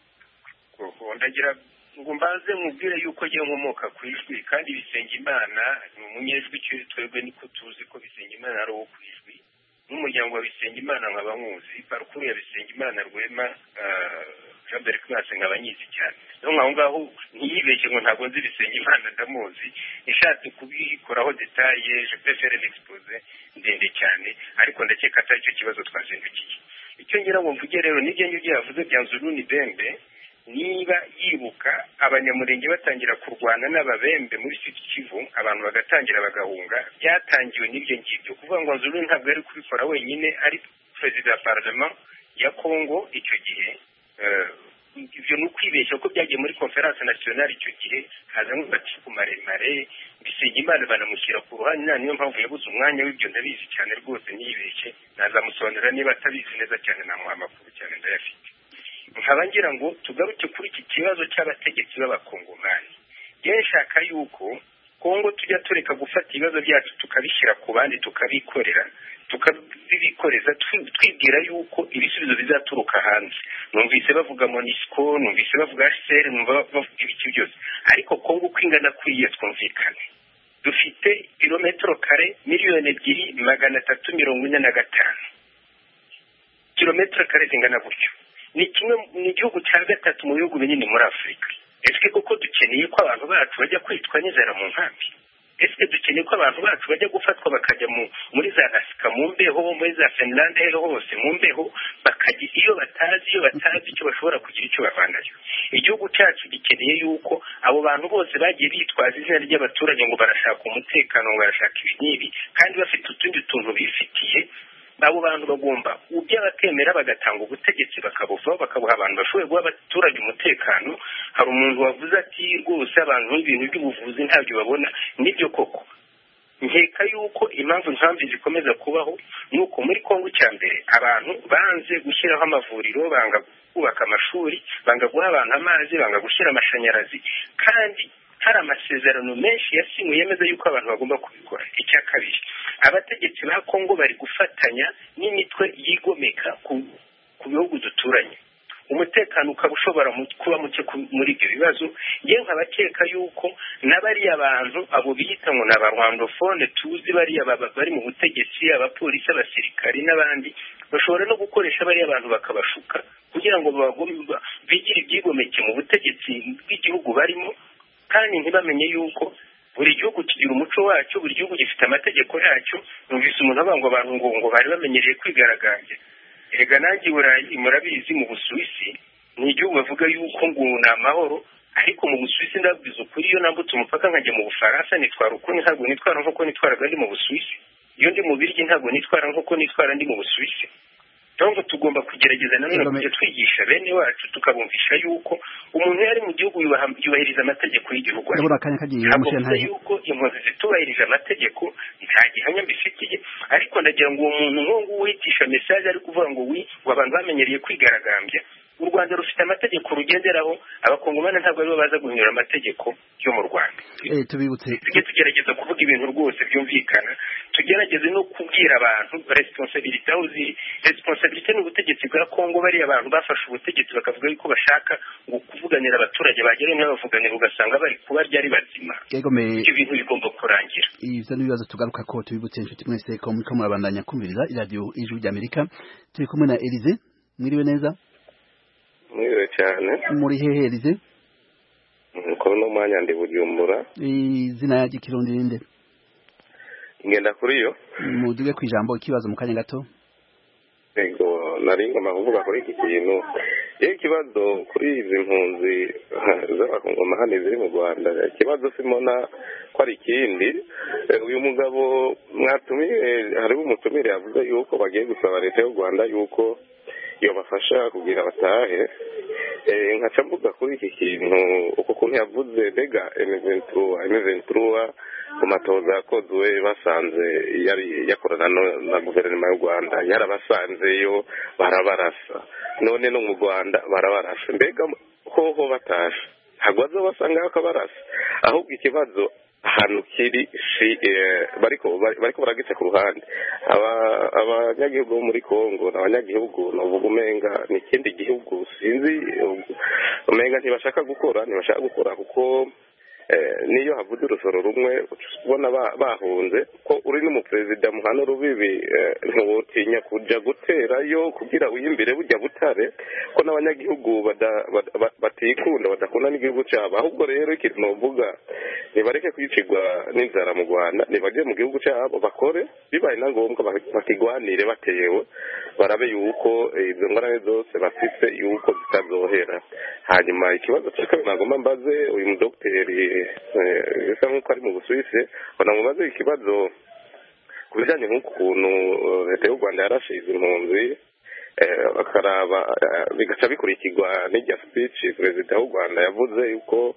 Ndagira ngo mbaze mubwire yuko ngiye nkomoka ku ijwi, kandi Bisengimana ni umunyejwi, twebwe niko tuzi ko Bisengimana ari uwo ku ijwi, n'umuryango wa Bisengimana nkaba nkuzi, parukuru ya Bisengimana Rwema Jean-Berg Classe nkaba nyizi cyane. Niyo ngaho ngaho ntiyibeshye ngo ntabwo nzi Bisengimana ndamuzi, nishatse kubikoraho detaye, je peux faire l'exposé ndende cyane, ariko ndakeka atari icyo kibazo twazindukiye. Icyo ngira ngo mvuge rero n'ibyo ngibyo yavuze bya Nzuruni Bembe, niba yibuka abanyamurenge batangira kurwana n'ababembe muri Kivu, abantu bagatangira bagahunga, byatangiwe n'ibyo ngibyo. Kuvuga ngo Nzuruni ntabwo ari kubikora wenyine, ari perezida wa parlement ya Congo icyo gihe. Ibyo ni ukwibeshya ko byagiye muri conference nationale icyo gihe, haza nk'ubatiku maremare, Bisengimana banamushyira ku ruhande. Nta niyo mpamvu yabuze umwanya w'ibyo, ndabizi cyane rwose, niyibeshye nazamusobanurira niba atabizi neza cyane, namuha amakuru cyane ndayafite. Nkaba ngira ngo tugaruke kuri iki kibazo cy'abategetsi b'abakongomani. Nshaka yuko Kongo tujya tureka gufata ibibazo byacu tukabishyira ku bandi, tukabikorera tukabikoreza twibwira yuko ibisubizo bizaturuka hanze. Numvise bavuga MONUSCO, numvise bavuga H C R, numva bavuga ibiki byose, ariko Kongo kwingana kuriye twumvikane. Dufite kilometero kare miliyoni ebyiri magana atatu mirongo ine na gatanu, kilometero kare zingana gutyo. Ni kimwe mu gihugu cya gatatu mu bihugu binini muri Afurika. Ese koko dukeneye ko abantu bacu bajya kwitwa n'inzara mu nkambi? Ese dukeneye ko abantu bacu bajya gufatwa bakajya muri za Asika mu mbeho, muri za Finland hose mu mbeho, bakajya iyo batazi iyo batazi icyo bashobora kugira icyo bavanayo? Igihugu cyacu gikeneye yuko abo bantu bose bagiye bitwaza izina ry'abaturage ngo barashaka umutekano, ngo barashaka ibi n'ibi, kandi bafite utundi tuntu bifitiye. Abo bantu bagomba ujya batemera bagatanga ubutegetsi bakabuvaho, bakabuha abantu bashoboye guha abaturage umutekano. Hari umuntu wavuze ati rwose abantu n'ibintu by'ubuvuzi ntabyo babona. Nibyo koko, nkeka yuko impamvu nkambi zikomeza kubaho nuko muri Kongo cya mbere abantu banze gushyiraho amavuriro, banga kubaka amashuri, banga guha abantu amazi, banga gushyira amashanyarazi, kandi hari amasezerano menshi yasinywe yemeza yuko abantu bagomba kubikora. Icya kabiri, abategetsi ba Kongo bari gufatanya n'imitwe yigomeka ku ku bihugu duturanye umutekano ukaba ushobora kuba muke muri ibyo bibazo yewe nkabakeka yuko n'abariya abantu abo bita ngo ni abarwandofone tuzi bariya bari mu butegetsi abapolisi abasirikari n'abandi bashobora no gukoresha bariya abantu bakabashuka kugira ngo bigire ibyigomeke mu butegetsi bw'igihugu barimo kandi ntibamenye yuko buri gihugu kigira umuco wacyo buri gihugu gifite amategeko yacyo numvise umuntu avuga ngo abantu ngo ngo bari bamenyereye kwigaragambya ega nanjye burayi murabizi mu Busuwisi ni igihugu bavuga yuko ngo ni amahoro ariko mu Busuwisi ndabwiza ukuri iyo nambutse umupaka nkajya mu Bufaransa nitwara uko ntabwo nitwara nk'uko nitwaraga ndi mu Busuwisi iyo ndi mu Birigi ntabwo nitwara nk'uko nitwara ndi mu Busuwisi donc tugomba kugerageza nanone kujya twigisha bene wacu tukabumvisha yuko umuntu yari mu gihugu yubahiriza amategeko y'igihugu ntabwo yuko impunzi zitubahirije amategeko nta gihamya mbifitiye ariko ndagira ngo uwo muntu nk'uwo witisha message ari kuvuga ngo wi ngo abantu bamenyereye kwigaragambya u Rwanda rufite amategeko rugenderaho abakongomani ntabwo aribo baza guhinyura amategeko yo mu Rwanda eh tubibutse tujye tugerageza kuvuga ibintu rwose byumvikana tugerageze no kubwira abantu responsibility aho ziri responsibility n'ubutegetsi bwa Kongo bari abantu bafashe ubutegetsi bakavuga yuko bashaka ngo kuvuganira abaturage bagere n'abavuganira ugasanga bari kuba ryari bazima ibyo bintu bigomba kurangira ivyo n'ibibazo tugaruka ko tubibutse inshuti mwese ko muri ko murabandanya kumviriza iradio Ijwi ry'Amerika turi kumwe na Elize mwiriwe neza mwiriwe cyane muri hehe Elize ko no mwanya ndi Bujumbura izina ry'ikirundi rinde ngenda kuri yo muduge ku ijambo ikibazo mu kanya gato ego nari ngoma kuvuga kuri iki kintu iyo ikibazo kuri izi mpunzi z'abakongomani ziri mu Rwanda ikibazo simona ko ari ikindi uyu mugabo mwatumiye hariho umutumire yavuze yuko bagiye gusaba leta y'u Rwanda yuko iyo bafasha kugira batahe nkaca mvuga kuri iki kintu uko kuntu yavuze bega emeventura ku matoza yakozwe basanze yari yakorana na guverinoma y'u Rwanda yarabasanzeyo barabarasa none no mu Rwanda barabarasa mbega hoho batashe ntabwo bazobasanga bakabarasa ahubwo ikibazo ahantu kiri si bariko bariko baragice ku ruhande abanyagihugu bo muri Kongo n'abanyagihugu novuga umenga ni ikindi gihugu sinzi umenga ntibashaka gukora ntibashaka gukora kuko niyo havuze urusoro rumwe ubona bahunze ko uri n'umuperezida muhano rubibi ntiwotinya kuja guterayo kugira wiyimbire bujya butare ko n'abanyagihugu batikunda badakunda n'igihugu cyabo ahubwo rero ikintu novuga nibareke kwicirwa n'inzara mu Rwanda nibaje mu gihugu cyabo bakore bibaye na ngombwa bakigwanire bateyewe barabe yuko izo ngorane zose bafite yuko zitazohera hanyuma ikibazo cy'akabi nagomba mbaze uyu mudokiteri bisa nk'uko ari mu Busuwisi banamubaze ikibazo ku bijyanye n'ukuntu leta y'u Rwanda yarashize impunzi bakaraba bigaca bikurikirwa n'irya speech perezida w'u Rwanda yavuze yuko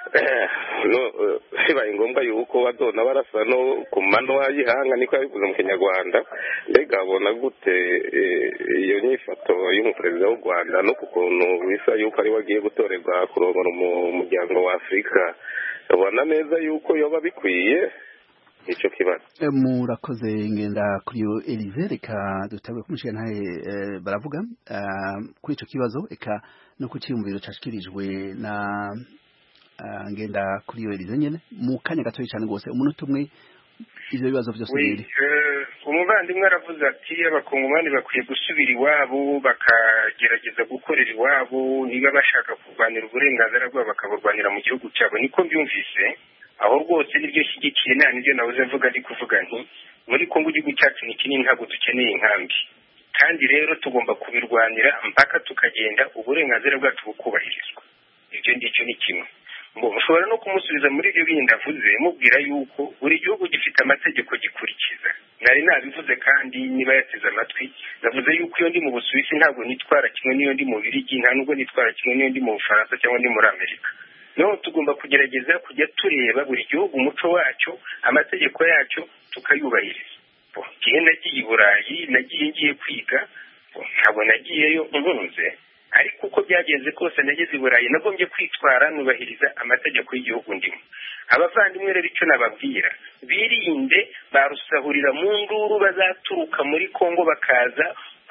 bibaye ngombwa yuko badona barasa no ku manwa y'ihanga niko yabivuze mu Kinyarwanda mbega abona gute iyo nyifato y'umuperezida w'u Rwanda no ku kuntu bisa yuko ari wagiye gutorerwa kurongora umuryango wa Afurika ubona neza yuko yoba bikwiye icyo kibazo murakoze ngenda kuri yo Elize reka dutabe kumushiga ntaye baravuga kuri ico kibazo eka no ku cyumviro cyashikirijwe na ngenda kuri yo Elize nyene mu kanya gatoyi cyane gose umunota umwe ivyo bibazo byose biri umuvandimwe aravuze ati abakongomani bakwiye gusubira iwabo bakagerageza gukorera iwabo niba bashaka kurwanira uburenganzira bwabo bakaburwanira mu gihugu cyabo niko mbyumvise aho rwose nibyo shyigikiye nta nibyo nabuze mvuga ndi kuvuga nti muri Kongo igihugu cyacu ni kinini ntabwo dukeneye inkambi kandi rero tugomba kubirwanira mpaka tukagenda uburenganzira bwacu bukubahirizwa ibyo ngicyo ni kimwe ngo ushobora no kumusubiza muri ibyo bindi avuze mubwira yuko buri gihugu gifite amategeko gikurikiza nari nabivuze kandi niba yateze amatwi navuze yuko iyo ndi mu Busuwisi ntabwo nitwara kimwe n'iyo ndi mu Birigi nta nubwo nitwara kimwe n'iyo ndi mu Bufaransa cyangwa ndi muri Amerika no tugomba kugerageza kujya tureba buri gihugu umuco wacyo amategeko yacyo tukayubahiriza igihe nagiye i Burayi nagiye ngiye kwiga ntabwo nagiyeyo nkunze ariko uko byagenze kose nageze i Burayi nagombye kwitwara nubahiriza amategeko y'igihugu ndimo abavandimwe rero icyo nababwira birinde barusahurira mu nduru bazaturuka muri Kongo bakaza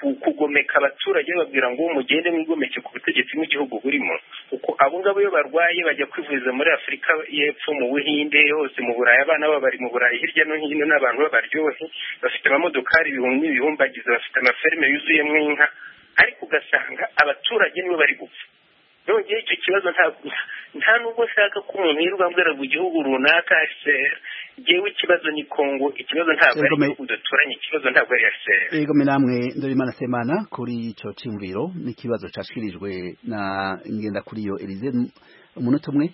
kugomeka abaturage babwira ngo mugende mwigomeke ku butegetsi bw'igihugu burimo, kuko abo ngabo iyo barwaye bajya kwivuriza muri Afurika y'Epfo, mu Buhinde, hose mu Burayi, abana babo bari mu Burayi hirya no hino n'abantu b'abaryohe, bafite amamodokari ibihumbi n'ibihumbagiza, bafite amaferme yuzuyemo inka, ariko ugasanga abaturage nibo bari gupfa. Nongeye icyo kibazo nta nubwo nshaka ko umuntu yirirwa ambwira ngo igihugu runaka asera, jewe ikibazo ni Kongo, ikibazo ntabwo ari igihugu duturanye, ikibazo ntabwo ari asera. Yego namwe Ndorimana Semana kuri ico cimviro n'ikibazo cashikirijwe na ngenda kuri yo Elize umunota umwe.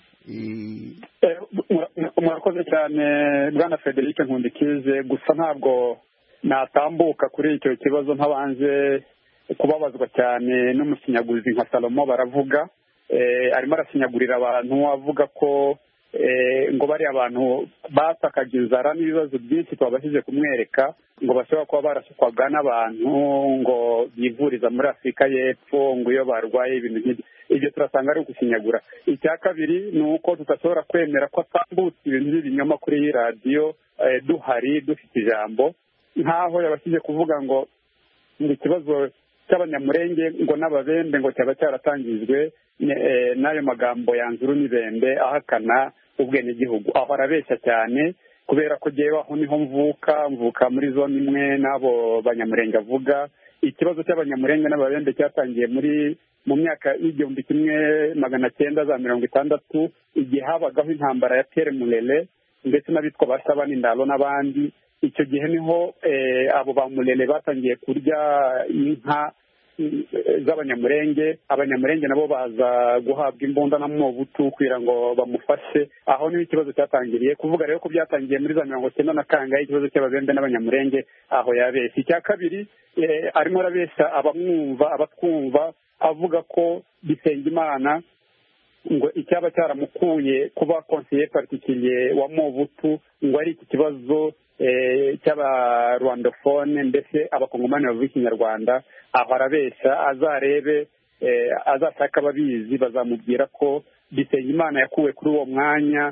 Murakoze cyane Bwana Frederic Nkundikize, gusa ntabwo natambuka kuri icyo kibazo ntabanje kubabazwa cyane n'umusinyaguzi nka Salomo baravuga, arimo arasinyagurira abantu avuga ko ngo bari abantu basakaje inzara n'ibibazo byinshi twabashije kumwereka, ngo bashobora kuba barasukwaga n'abantu ngo bivuriza muri Afurika y'Epfo, ngo iyo barwaye ibintu nk'ibyo. Ibyo turasanga ari ugusinyagura. Icya kabiri ni uko tudashobora kwemera ko atambutse ibintu by'ibinyoma kuri iyi radiyo duhari dufite ijambo, nk'aho yabashije kuvuga ngo ngo ikibazo cy'abanyamurenge ngo n'ababembe ngo cyaba cyaratangijwe n'ayo magambo yanzuru n'ibembe ahakana ubwenegihugu. Aho arabeshya cyane, kubera ko jyewe aho niho mvuka mvuka muri zone imwe n'abo banyamurenge avuga. Ikibazo cy'abanyamurenge n'ababembe cyatangiye muri mu myaka y'igihumbi kimwe magana cyenda za mirongo itandatu, igihe habagaho intambara ya Pierre Mulele ndetse n'abitwa ba Shabani Ndalo n'abandi. Icyo gihe niho abo ba Mulele batangiye kurya inka z'abanyamurenge, abanyamurenge nabo baza guhabwa imbunda na Mobutu kugira ngo bamufashe. Aho niho ikibazo cyatangiriye. Kuvuga rero ko byatangiye muri za mirongo cyenda na kangahe ikibazo cy'ababembe n'abanyamurenge, aho yabeshya. Icya kabiri arimo arabeshya abamwumva abatwumva avuga ko Bisengimana ngo icyaba cyaramukuye kuba conseiller particulier wa Mobutu ngo ari iki kibazo cy'abarwandofone mbese abakongomani bavuga ikinyarwanda. Aho arabeshya, azarebe azashaka ababizi bazamubwira ko Bisengimana yakuwe kuri uwo mwanya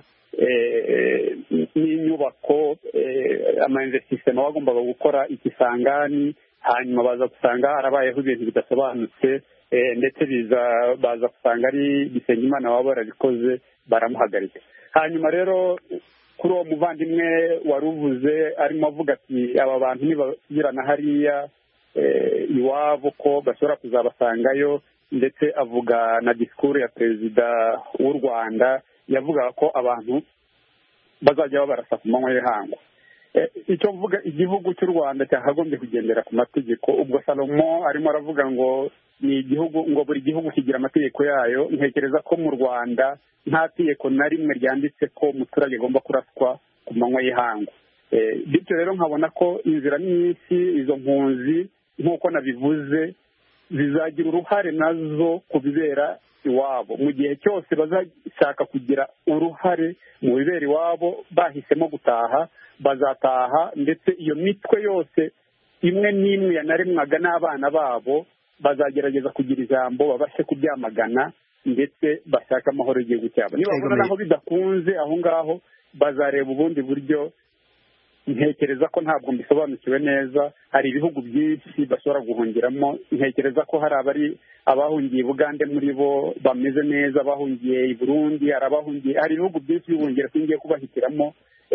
n'inyubako ama-investissement bagombaga gukora ikisangani, hanyuma baza gusanga harabayeho ibintu bidasobanutse, ndetse biza baza gusanga ari Bisengimana waba barabikoze baramuhagarika. Hanyuma rero kuri uwo muvandimwe wari uvuze arimo avuga ati aba bantu nibasubirana hariya iwabo ko bashobora kuzabasangayo, ndetse avuga na disikuru ya perezida w'u Rwanda yavugaga ko abantu bazajya babarasa ku manywa y'ihangu. Icyo mvuga, igihugu cy'u Rwanda cyakagombye kugendera ku mategeko. Ubwo Salomo arimo aravuga ngo ni igihugu, ngo buri gihugu kigira amategeko yayo. Ntekereza ko mu Rwanda nta tegeko na rimwe ryanditse ko umuturage agomba kuraswa ku manywa y'ihangu. Bityo rero nkabona ko inzira nyinshi izo mpunzi nk'uko nabivuze zizagira uruhare nazo ku bibera iwabo. Mu gihe cyose bazashaka kugira uruhare mu bibera iwabo bahisemo gutaha, bazataha, ndetse iyo mitwe yose imwe n'imwe yanaremwaga n'abana babo bazagerageza kugira ijambo babashe kubyamagana, ndetse bashaka amahoro y'igihugu cyabo. Niba babona naho bidakunze aho ngaho bazareba ubundi buryo. Ntekereza ko ntabwo mbisobanukiwe neza, hari ibihugu byinshi bashobora guhungiramo. Ntekereza ko hari abari abahungiye Bugande muri bo bameze neza, abahungiye i Burundi, hari abahungiye, hari ibihugu byinshi bihungira, singiye kubahitiramo.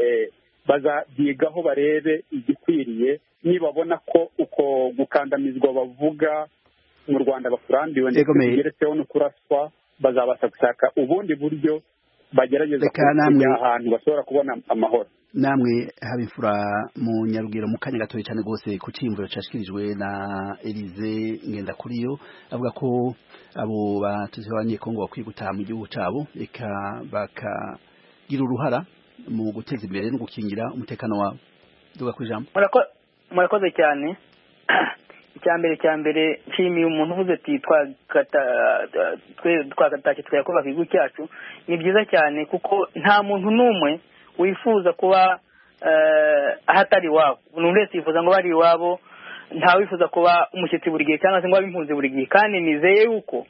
Bazabyigaho barebe igikwiriye, nibabona ko uko gukandamizwa bavuga mu Rwanda bakurambiwe ndetse bigeretseho no kuraswa, bazabasha gushaka ubundi buryo bagerageza kujya ahantu bashobora kubona amahoro. Namwe Habimfura mu Nyarugero mu kanya gatoya cyane rwose ku cyimviro cyashikirijwe na Elize Ngendakuriyo avuga ko abo batuzibanye Kongo bakwiye gutaha mu gihugu cyabo eka bakagira uruhara mu guteza imbere no gukingira umutekano wabo. Duga ku ijambo. Murakoze cyane. Icyambere cyambere nshimiye umuntu uvuze ati twakata twe twakatake twakubaka igihugu cyacu. Ni byiza cyane kuko nta muntu numwe wifuza kuba ahatari iwabo. Umuntu wese yifuza ngo bari iwabo, nta wifuza kuba umushyitsi buri gihe cyangwa se ngo abimpunzi buri gihe. Kandi nizeye yuko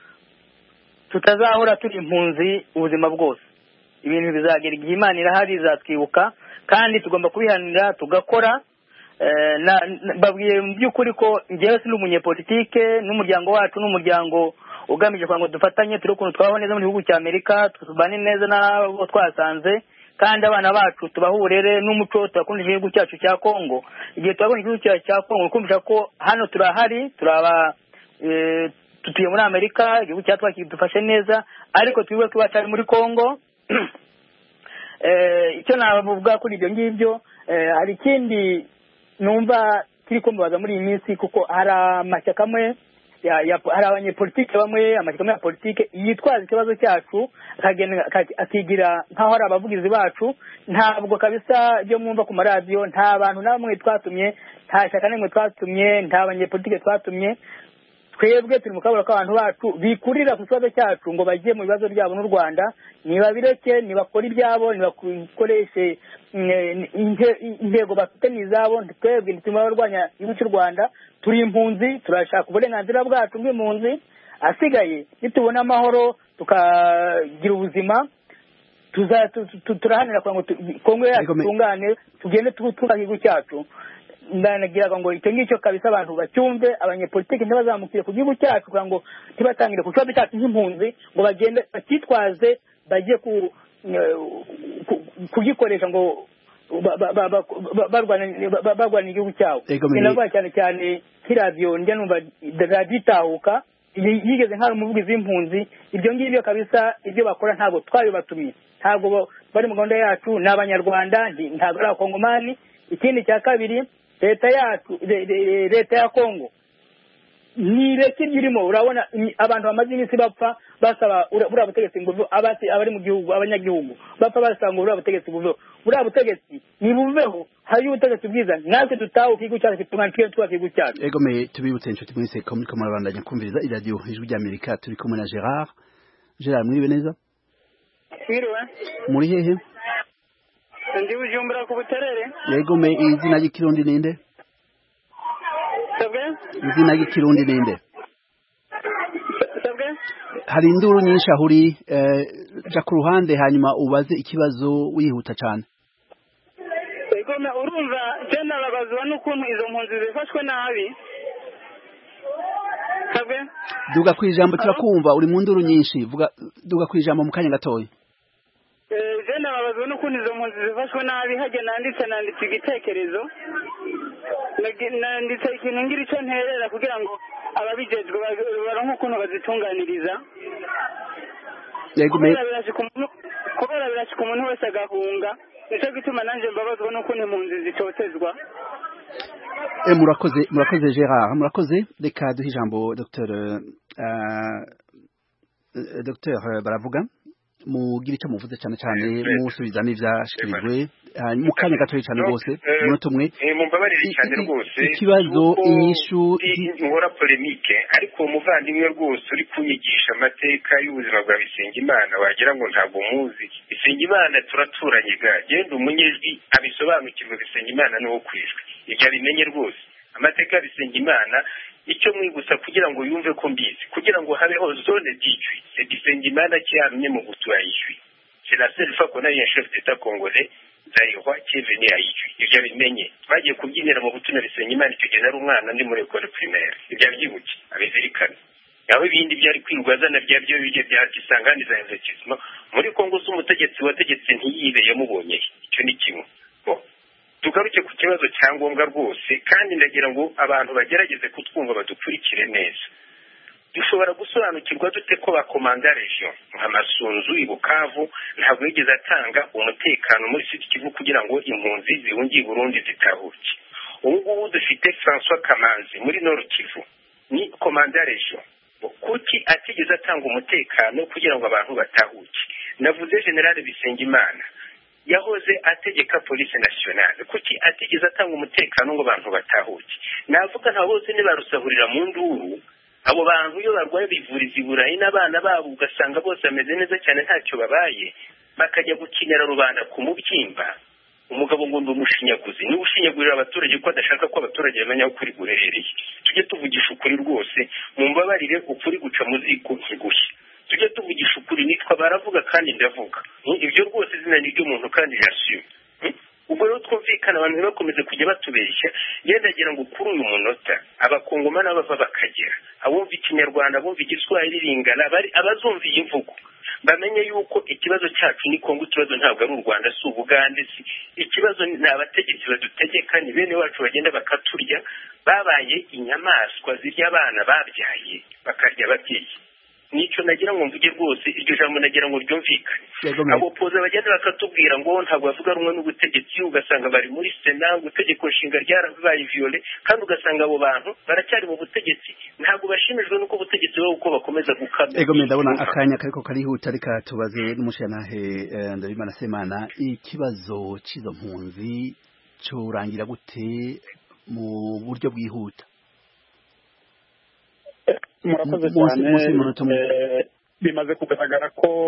tutazahora turi impunzi ubuzima bwose. Ibintu bizagera igihe Imana irahari izatwibuka, kandi tugomba kubihanira tugakora babwiye mu by'ukuri ko njyewe si n'umunyepolitike n'umuryango wacu n'umuryango ugamije kugira ngo dufatanye turi ukuntu twabaho neza mu gihugu cya Amerika tubane neza n'abo twasanze kandi abana bacu tubaho uburere n'umuco turakunda igihugu cyacu cya Kongo igihe turabona igihugu cyacu cya Kongo kumvisha ko hano turahari turaba tutuye muri Amerika igihugu cyacu kidufashe neza ariko twibuke ko batari muri Kongo icyo navuga kuri ibyo ngibyo hari ikindi numva kiri kumbaza muri iyi minsi kuko hari amashyaka amwe hari abanyepolitike bamwe amashyaka ya politike yitwaza ikibazo cyacu akigira nk'aho ari abavugizi bacu ntabwo kabisa ibyo mwumva ku maradiyo nta bantu namwe twatumye nta shyaka n'imwe twatumye nta banyepolitike twatumye twebwe turi mu kabura k'abantu bacu bikurira ku kibazo cyacu ngo bajye mu bibazo byabo n'u Rwanda nibabireke nibakora ibyabo nibakoreshe intego bafite n'izabo twebwe ntituma barwanya igihugu cy'u Rwanda turi impunzi turashaka uburenganzira bwacu bw'impunzi asigaye nitubona amahoro tukagira ubuzima turahanira kugira ngo Kongo yacu tungane tugende twubaka igihugu cyacu ndanagira ngo icyo ngicyo kabisa abantu bacyumve abanyepolitike ntibazamukire ku gihugu cyacu kugira ngo tibatangire ku kibazo cyacu nk'impunzi ngo bagende bakitwaze bajye kugikoresha ngo barwana igihugu cyabo inavuga cyane cyane nk'iradiyo njya numva radiyo itahuka yigeze nk'ari umuvugizi w'impunzi ibyo ngibyo kabisa ibyo bakora ntabwo twabibatumye ntabwo bari mu gahunda yacu ni abanyarwanda ntabwo ari abakongomani ikindi cya kabiri leta yacu leta ya Kongo ni leta irimo urabona abantu bamaze iminsi bapfa basaba buriya butegetsi ngo abari mu gihugu abanyagihugu bapfa basaba ngo buriya butegetsi buveho buriya butegetsi nibuveho hari ubutegetsi bwiza natwe dutaho igihugu cyacu kitungana twubaka igihugu cyacu egomeye tubibutse inshuti mwese ko muri kamara bandanya kumviriza iradiyo ijwi rya Amerika turi kumwe na Gerard Gerard mwiriwe neza mwiriwe muri hehe ndi Bujumbura ku Buterere egomeye izina ry'ikirundi ninde sabwe izina ry'ikirundi ninde sabwe hari induru nyinshi ahuri ja ku ruhande hanyuma ubaze ikibazo wihuta cyane egome urumva cyenda babazwa n'ukuntu izo mpunzi zifashwe nabi sabwe duga kwijambo turakumva uri mu nduru nyinshi vuga duga kwijambo mu kanya gatoya eh cyenda babazwa n'ukuntu izo mpunzi zifashwe nabi hage nanditse nanditse igitekerezo nanditse ikintu ngira icyo nterera kugira ngo ababijejwe baronke ukuntu bazitunganiriza kubera birashika umuntu wese agahunga nicyo gituma nanjye mbabazwa n'ukuntu impunzi zitotezwa murakoze murakoze Gerard murakoze reka duhe ijambo Dr Dr Baravuga mugira icyo muvuze cyane cyane musubiza n'ivyashikirijwe mu kanya gatoya cyane rwose umunota umwe mumbabarire cyane rwose ikibazo inyishu nkora polemique ariko umuvandimwe rwose uri kunyigisha amateka y'ubuzima bwa Bisengimana wagira ngo ntabwo muzi Bisengimana turaturanye ga genda umunyejwi abisobanukirwe Bisengimana n'uwo kwijwe ibyo bimenye rwose amateka ya Bisengimana icyo mwigusa kugira ngo yumve ko mbizi kugira ngo habeho zone d'ijwi c'est Bisengimana qui a amené Mobutu à Ijwi c'est la seule fois qu'on a eu un chef d'état congolais Zaïrois qui est venu à Ijwi ibyo bimenye twagiye kubyinira Mobutu na Bisengimana icyo gihe ari umwana ndi muri école primaire ibyo byibuke abizirikana yawe ibindi byari kwirwazana bya byo bije bya kisanganiza investissement muri Kongo s'umutegetsi wategetse ntiyibe yamubonye icyo ni kimwe tugaruke ku kibazo cyangombwa rwose kandi ndagira ngo abantu bagerageze kutwumva badukurikire neza dushobora gusobanukirwa dute ko bakomanda region nka Masunzu ibukavu ntabwo yigeze atanga umutekano muri Sud Kivu kugira ngo impunzi zihungiye Burundi zitahuke ubu ngubu dufite François Kamanzi muri Nord Kivu ni komanda region kuki atigeze atanga umutekano kugira ngo abantu batahuke navuze General Bisengimana yahoze ategeka police nationale kuki atigeze atanga umutekano ngo abantu batahuke navuga nta bose ni barusahurira mu nduru abo bantu iyo barwaye bivuriza iburayi n'abana babo ugasanga bose ameze neza cyane ntacyo babaye bakajya gukinira rubanda ku mubyimba umugabo ngo ndumushinyaguzi ni ushinyagurira abaturage ko adashaka ko abaturage bamenya ukuri gurerereye tujye tuvugisha ukuri rwose mu mbabarire ukuri guca mu ziko ntigushye tujye tuvugisha ukuri nitwa baravuga kandi ndavuga ibyo rwose izina ni ry'umuntu kandi yasuye ubwo rero twumvikana abantu bakomeze kujya batubeshya yendagira ngo kuri uyu munota abakongomana bava bakagera abumva ikinyarwanda abumva igiswahili ringana bari abazumva iyi mvugo bamenye yuko ikibazo cyacu ni Kongo ikibazo ntabwo ari u Rwanda si Ubugande si ikibazo ni abategetsi badutegeka ni bene wacu bagenda bakaturya babaye inyamaswa zirya abana babyaye bakarya ababyeyi nico nagira ngo mvuge rwose iryo jambo nagira ngo ryumvikane abo poza bagenda bakatubwira ngo ntabwo bavuga rumwe n'ubutegetsi ugasanga bari muri Sena gutegeko nshinga ryarabaye viole kandi ugasanga abo bantu baracyari mu butegetsi ntabwo bashimijwe nuko ubutegetsi bwo uko bakomeza gukabya ego me ndabona akanya kariko karihuta reka tubaze n'umushanahe Ndabimana Semana ikibazo cizo mpunzi curangira gute mu buryo bwihuta murakoze cyane bimaze kugaragara ko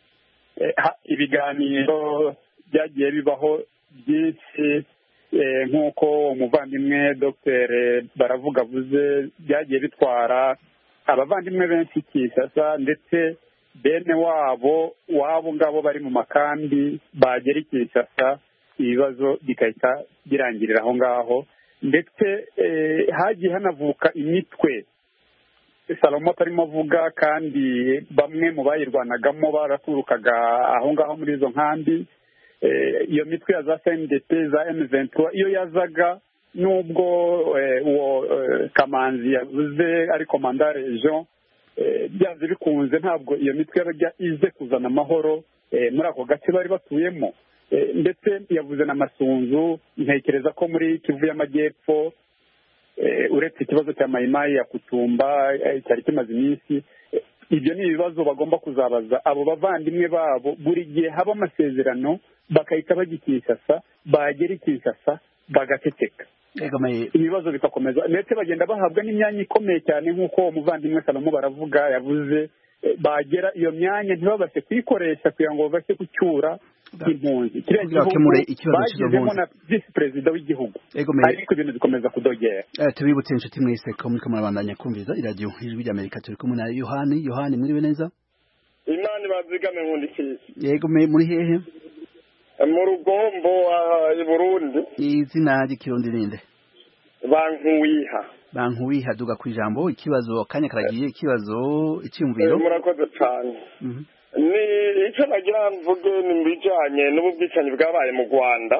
ibiganiro byagiye bibaho byinshi nk'uko umuvandimwe Dr Baravuga avuze byagiye bitwara abavandimwe benshi Kinshasa ndetse bene wabo wabo ngabo bari mu makambi bagera Kinshasa ibibazo bikahita birangirira aho ngaho ndetse hagiye hanavuka imitwe Salomo tarimo avuga kandi bamwe mu bayirwanagamo baraturukaga aho ngaho muri izo nkambi iyo mitwe ya za C N D P za M vingt-trois iyo yazaga nubwo uwo Kamanzi yavuze ari komandare Jean byaje bikunze ntabwo iyo mitwe yabajya ize kuzana amahoro muri ako gace bari batuyemo ndetse yavuze na Masunzu ntekereza ko muri Kivu y'Amajyepfo uretse ikibazo cya Mayimayi ya Kutumba cyari kimaze iminsi ibyo ni ibibazo bagomba kuzabaza abo bavandimwe babo buri gihe haba amasezerano bakahita bagikishasa bagera ikishasa bagaceceka ibibazo bikakomeza ndetse bagenda bahabwa n'imyanya ikomeye cyane nk'uko umuvandimwe Salomo Baravuga yavuze bagera iyo myanya ntibabashe kuyikoresha kugira ngo babashe gucyura impunzi kiriya gihugu bagezemo na visi perezida w'igihugu ariko ibintu bikomeza kudogera tubibutse inshuti mwese ko muri kamurabandanya kumviza iradiyo ijwi ry'Amerika turi kumwe na Yohani Yohani mwiriwe neza Imana bazigame nkundikiye yego muri hehe mu Rugombo i Burundi izina ry'ikirundi rinde Bankuwiha Bankuwiha duga ku ijambo ikibazo kanya karagiye ikibazo icyumviro murakoze cyane ni icyo nagira mvuge ni bijanye n'ubwicanyi bwabaye mu Rwanda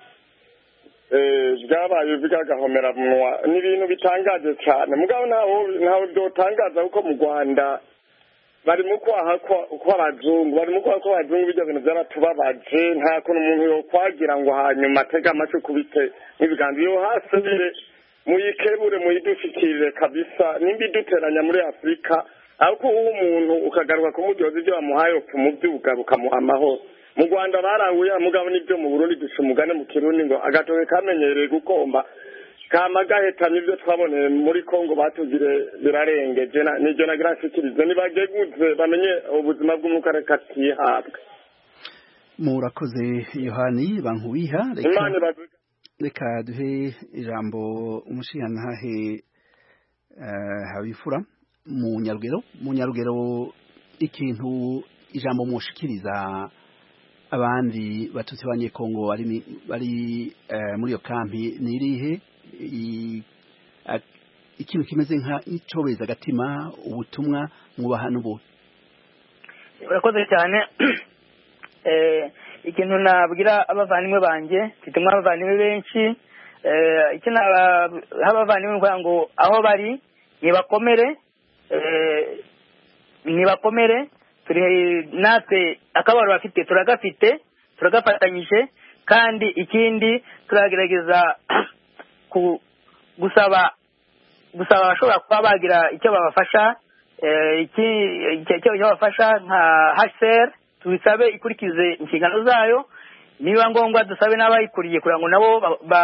eh bwabaye bigagahomera mwa ni ibintu bitangaje cyane mugabo naho naho byotangaza uko mu Rwanda bari mu kwaha ko abazungu bari mu kwaha ko abazungu bijya bintu byaratubabaje nta kuntu umuntu yo kwagira ngo hanyuma atega amacu kubite n'ibiganza yo hasubire muyikebure muyidushikirire kabisa nimbi duteranya muri Afrika ariko uwo umuntu ukagaruka kumuryoza ibyo bamuhaye kumubyuga bukamuha amahoro mu Rwanda barawuya mugabo nibyo mu Burundi dusha umugane mu Kirundi ngo agatoke kamenyereye gukomba kama gahetanye ibyo twaboneye muri Kongo batugire birarengeje n'ibyo nagira nshikirize nibageguze bamenye ubuzima bw'umukareka kihabwa murakoze Yohani Bankuwiha reka duhe ijambo umushiyantahe Habifura mu Nyarugero mu Nyarugero ikintu ijambo mushikiriza abandi batutsi banye Kongo bari bari muri yo kampi nirihe ikintu kimeze nka icobeza gatima ubutumwa mwubaha n'ubu urakoze cyane eh ikintu nabwira abavandimwe banje kitumwa abavandimwe benshi eh ikina abavandimwe ngo ngo aho bari nibakomere eh nibakomere turi natwe akabaro bafite turagafite turagafatanyije kandi ikindi turagerageza ku gusaba gusaba abashobora kuba bagira icyo babafasha iki icyo babafasha nka H C R tubisabe ikurikize inshingano zayo niba ngombwa dusabe n'abayikuriye kugira ngo nabo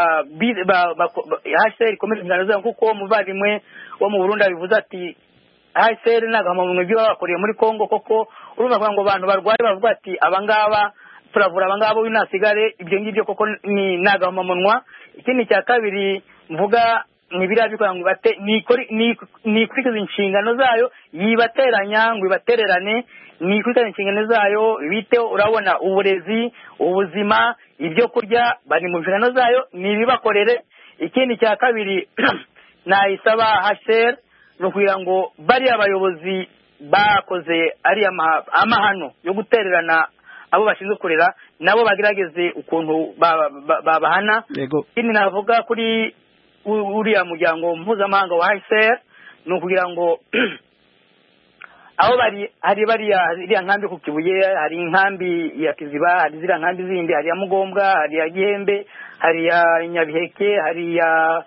H C R ikomeze inshingano zayo kuko umuvandimwe wo mu Burundi bivuze ati H C R nagahamwe ibyo bakoreye muri Kongo koko urumva ngo abantu barwaye bavuga ati abangaba turavura abangabo w'inasigare ibyo ngibyo koko ni nagahamunwa ikindi cya kabiri mvuga ntibirabikora ngo ibate nikurikiza inshingano zayo yibateranya ngo ibatererane nikurikiza inshingano zayo biteho urabona uburezi ubuzima ibyo kurya bari mu nshingano zayo nibibakorere. Ikindi cya kabiri nayisaba H C R no kugira ngo bari abayobozi bakoze ari amahano yo gutererana abo bashinzwe kurera nabo bagerageze ukuntu babahana. Ikindi navuga kuri uriya muryango mpuzamahanga wa H C R no kugira ngo aho bari hari bari iriya nkambi ku Kibuye, hari inkambi ya Kiziba, hari ziriya nkambi zindi, hari ya Mugombwa, hari ya Gihembe, hari ya Nyabiheke, hari ya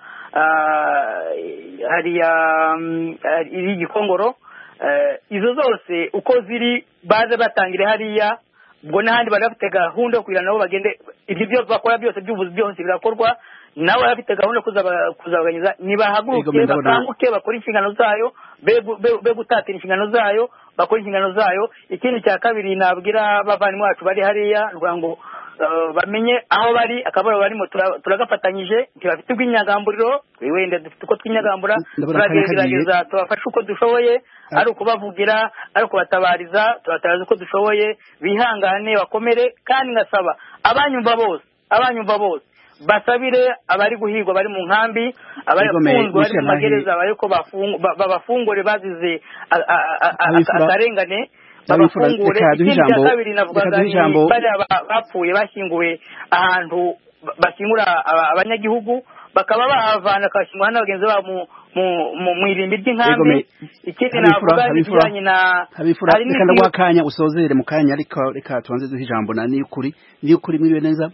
hari ya iri Gikongoro. Izo zose uko ziri baze batangire hariya ubwo n'ahandi bari bafite gahunda kugira nabo bagende ibyo byo bakora byose by'ubuzi byose birakorwa nabo bafite gahunda kuzabaganyiza nibahaguruke bakanguke bakora inshingano zayo be gutatira inshingano zayo bakora inshingano zayo. Ikindi cya kabiri nabwira bavandimwe bacu bari hariya rwa ngo bamenye aho bari akabaro barimo turagafatanyije ntibafite ubw'inyagamburiro wenda dufite uko twinyagambura turagerageza tubafashe uko dushoboye ari ukubavugira ari kubatabariza tubataraza uko dushoboye bihangane bakomere. Kandi ngasaba abanyumva bose abanyumva bose basabire abari guhigwa bari mu nkambi abari funzwe bari mu magereza abayiko babafungure bazize akarengane babafungure. Ikindi cya kabiri navugaga ni bari bapfuye bashyinguwe ahantu bashyingura abanyagihugu bakaba bahavana bakashyingura n'abagenzi babo mu irimbi ry'inkambi. Ikindi navuga bijyanye na hari n'ikindi kanya usozere mu kanya ariko reka tubanze duhe ijambo na ni ukuri ni ukuri mwibe neza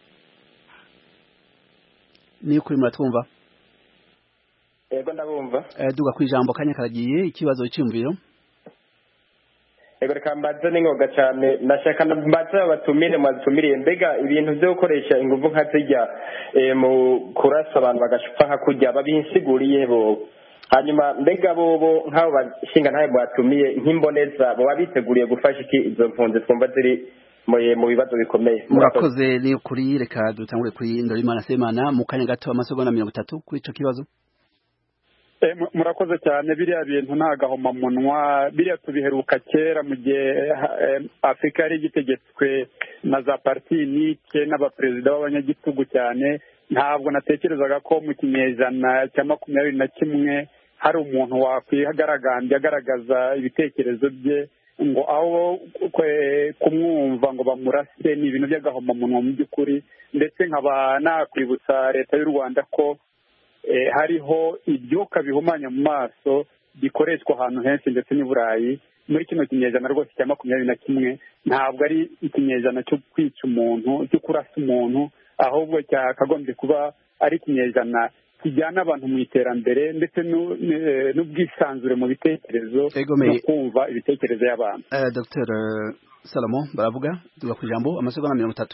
ni ukuri muratwumva? Yego ndabumva. Eh duga ku ijambo kanya karagiye ikibazo cy'imviro. Ego reka mbaze n'ingoga cyane nashaka mbaze abatumire mwatumiriye mbega ibintu byo gukoresha ingufu nka zijya mu kurasa abantu bagashupa nka kujya babinsiguriye bo hanyuma mbega bobo nk'abo bashinga ntaye bwatumiye nk'imboneza bo babiteguriye gufasha iki izo mpunzi twumva ziri mu bibazo bikomeye. Murakoze ni ukuri reka dutangure kuri Ndorimana Semana mu kanya gato amasegonda mirongo itatu kuri ico kibazo. Murakoze cyane biriya bintu nta gahomamunwa biriya tubiheruka kera mu gihe Afrika yari gitegetswe na za parti unike n'abaperezida b'abanyagitugu cyane. Ntabwo natekerezaga ko mu kinyejana cya makumyabiri na kimwe hari umuntu wakwihagaragambye agaragaza ibitekerezo bye ngo aho kumwumva ngo bamurase ni ibintu by'agahomamunwa mu by'ukuri. Ndetse nkaba nakwibutsa leta y'u Rwanda ko hariho ibyuka bihumanya mu maso bikoreshwa ahantu henshi ndetse n'i Burayi muri kino kinyejana rwose cya makumyabiri na kimwe. Ntabwo ari ikinyejana cyo kwica umuntu cyo kurasa umuntu ahubwo cyakagombye kuba ari ikinyejana kijyana abantu mu iterambere ndetse n'ubwisanzure mu bitekerezo no kumva ibitekerezo y'abantu. Dr Salomon baravuga duga ku ijambo amasegonda mirongo itatu.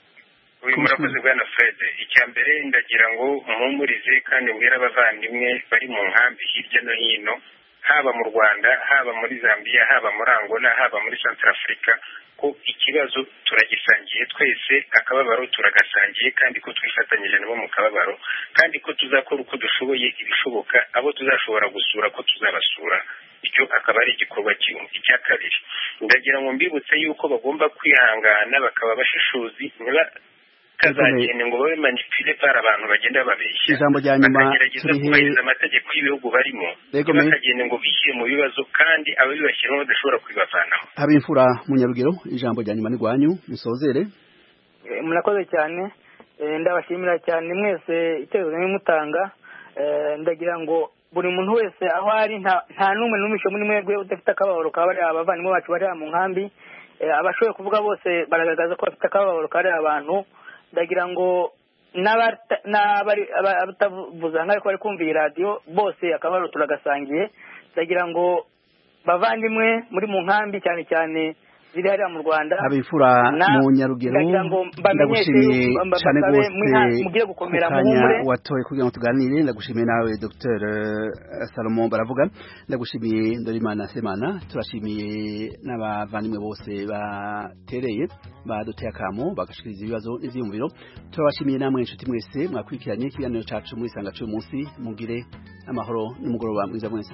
uyu murakoze bwana Fred. Icya mbere ndagira ngo muhumurize kandi mbwira abavandimwe bari mu nkambi hirya no hino haba mu Rwanda haba muri Zambia haba muri Angola haba muri Central Africa ko ikibazo turagisangiye twese akababaro turagasangiye kandi ko twifatanyije nabo mu kababaro kandi ko tuzakora uko dushoboye ibishoboka abo tuzashobora gusura ko tuzabasura. Icyo akaba ari igikorwa kimwe. Icya kabiri ndagira ngo mbibutse yuko bagomba kwihangana bakaba bashishozi niba kazagenda ngo babe manipule para abantu bagenda babeshya. Ijambo rya nyuma kubahiriza amategeko y'ibihugu barimo bakagenda ngo bishyire mu bibazo kandi ababibashyiramo badashobora kubibavanaho. Habimfura Munyarugero ijambo rya nyuma ni rwanyu musozere. Murakoze cyane ndabashimira cyane mwese itezo n'imutanga. Ndagira ngo buri muntu wese aho ari nta numwe numisho muri mwebwe udafite akababaro ka bari abavandimwe bacu bari mu nkambi abashoboye kuvuga bose baragaragaza ko bafite akababaro kari abantu. Ndagira ngo n'abari abatavuza nk'aho bari kumva radio bose akababaro turagasangiye. Ndagira ngo bavandimwe muri mu nkambi cyane cyane ziri hariya mu Rwanda abifura mu Nyarugero ndagushimiye cyane rwose mugiye gukomera mu kanya humure watoye kugira ngo tuganire ndagushimiye nawe Dr Salomon Baravuga ndagushimiye Ndorimana Semana turashimiye n'abavandimwe bose batereye baduteye akamo bagashikiriza ibibazo n'ivyiyumviro turabashimiye namwe inshuti mwese mwakurikiranye ikiganiro cacu muri sanga cyo munsi mugire amahoro n'umugoroba mwiza mwese.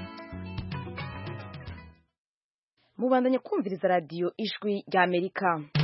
Mubandanye kumviriza radio Ijwi ry'Amerika.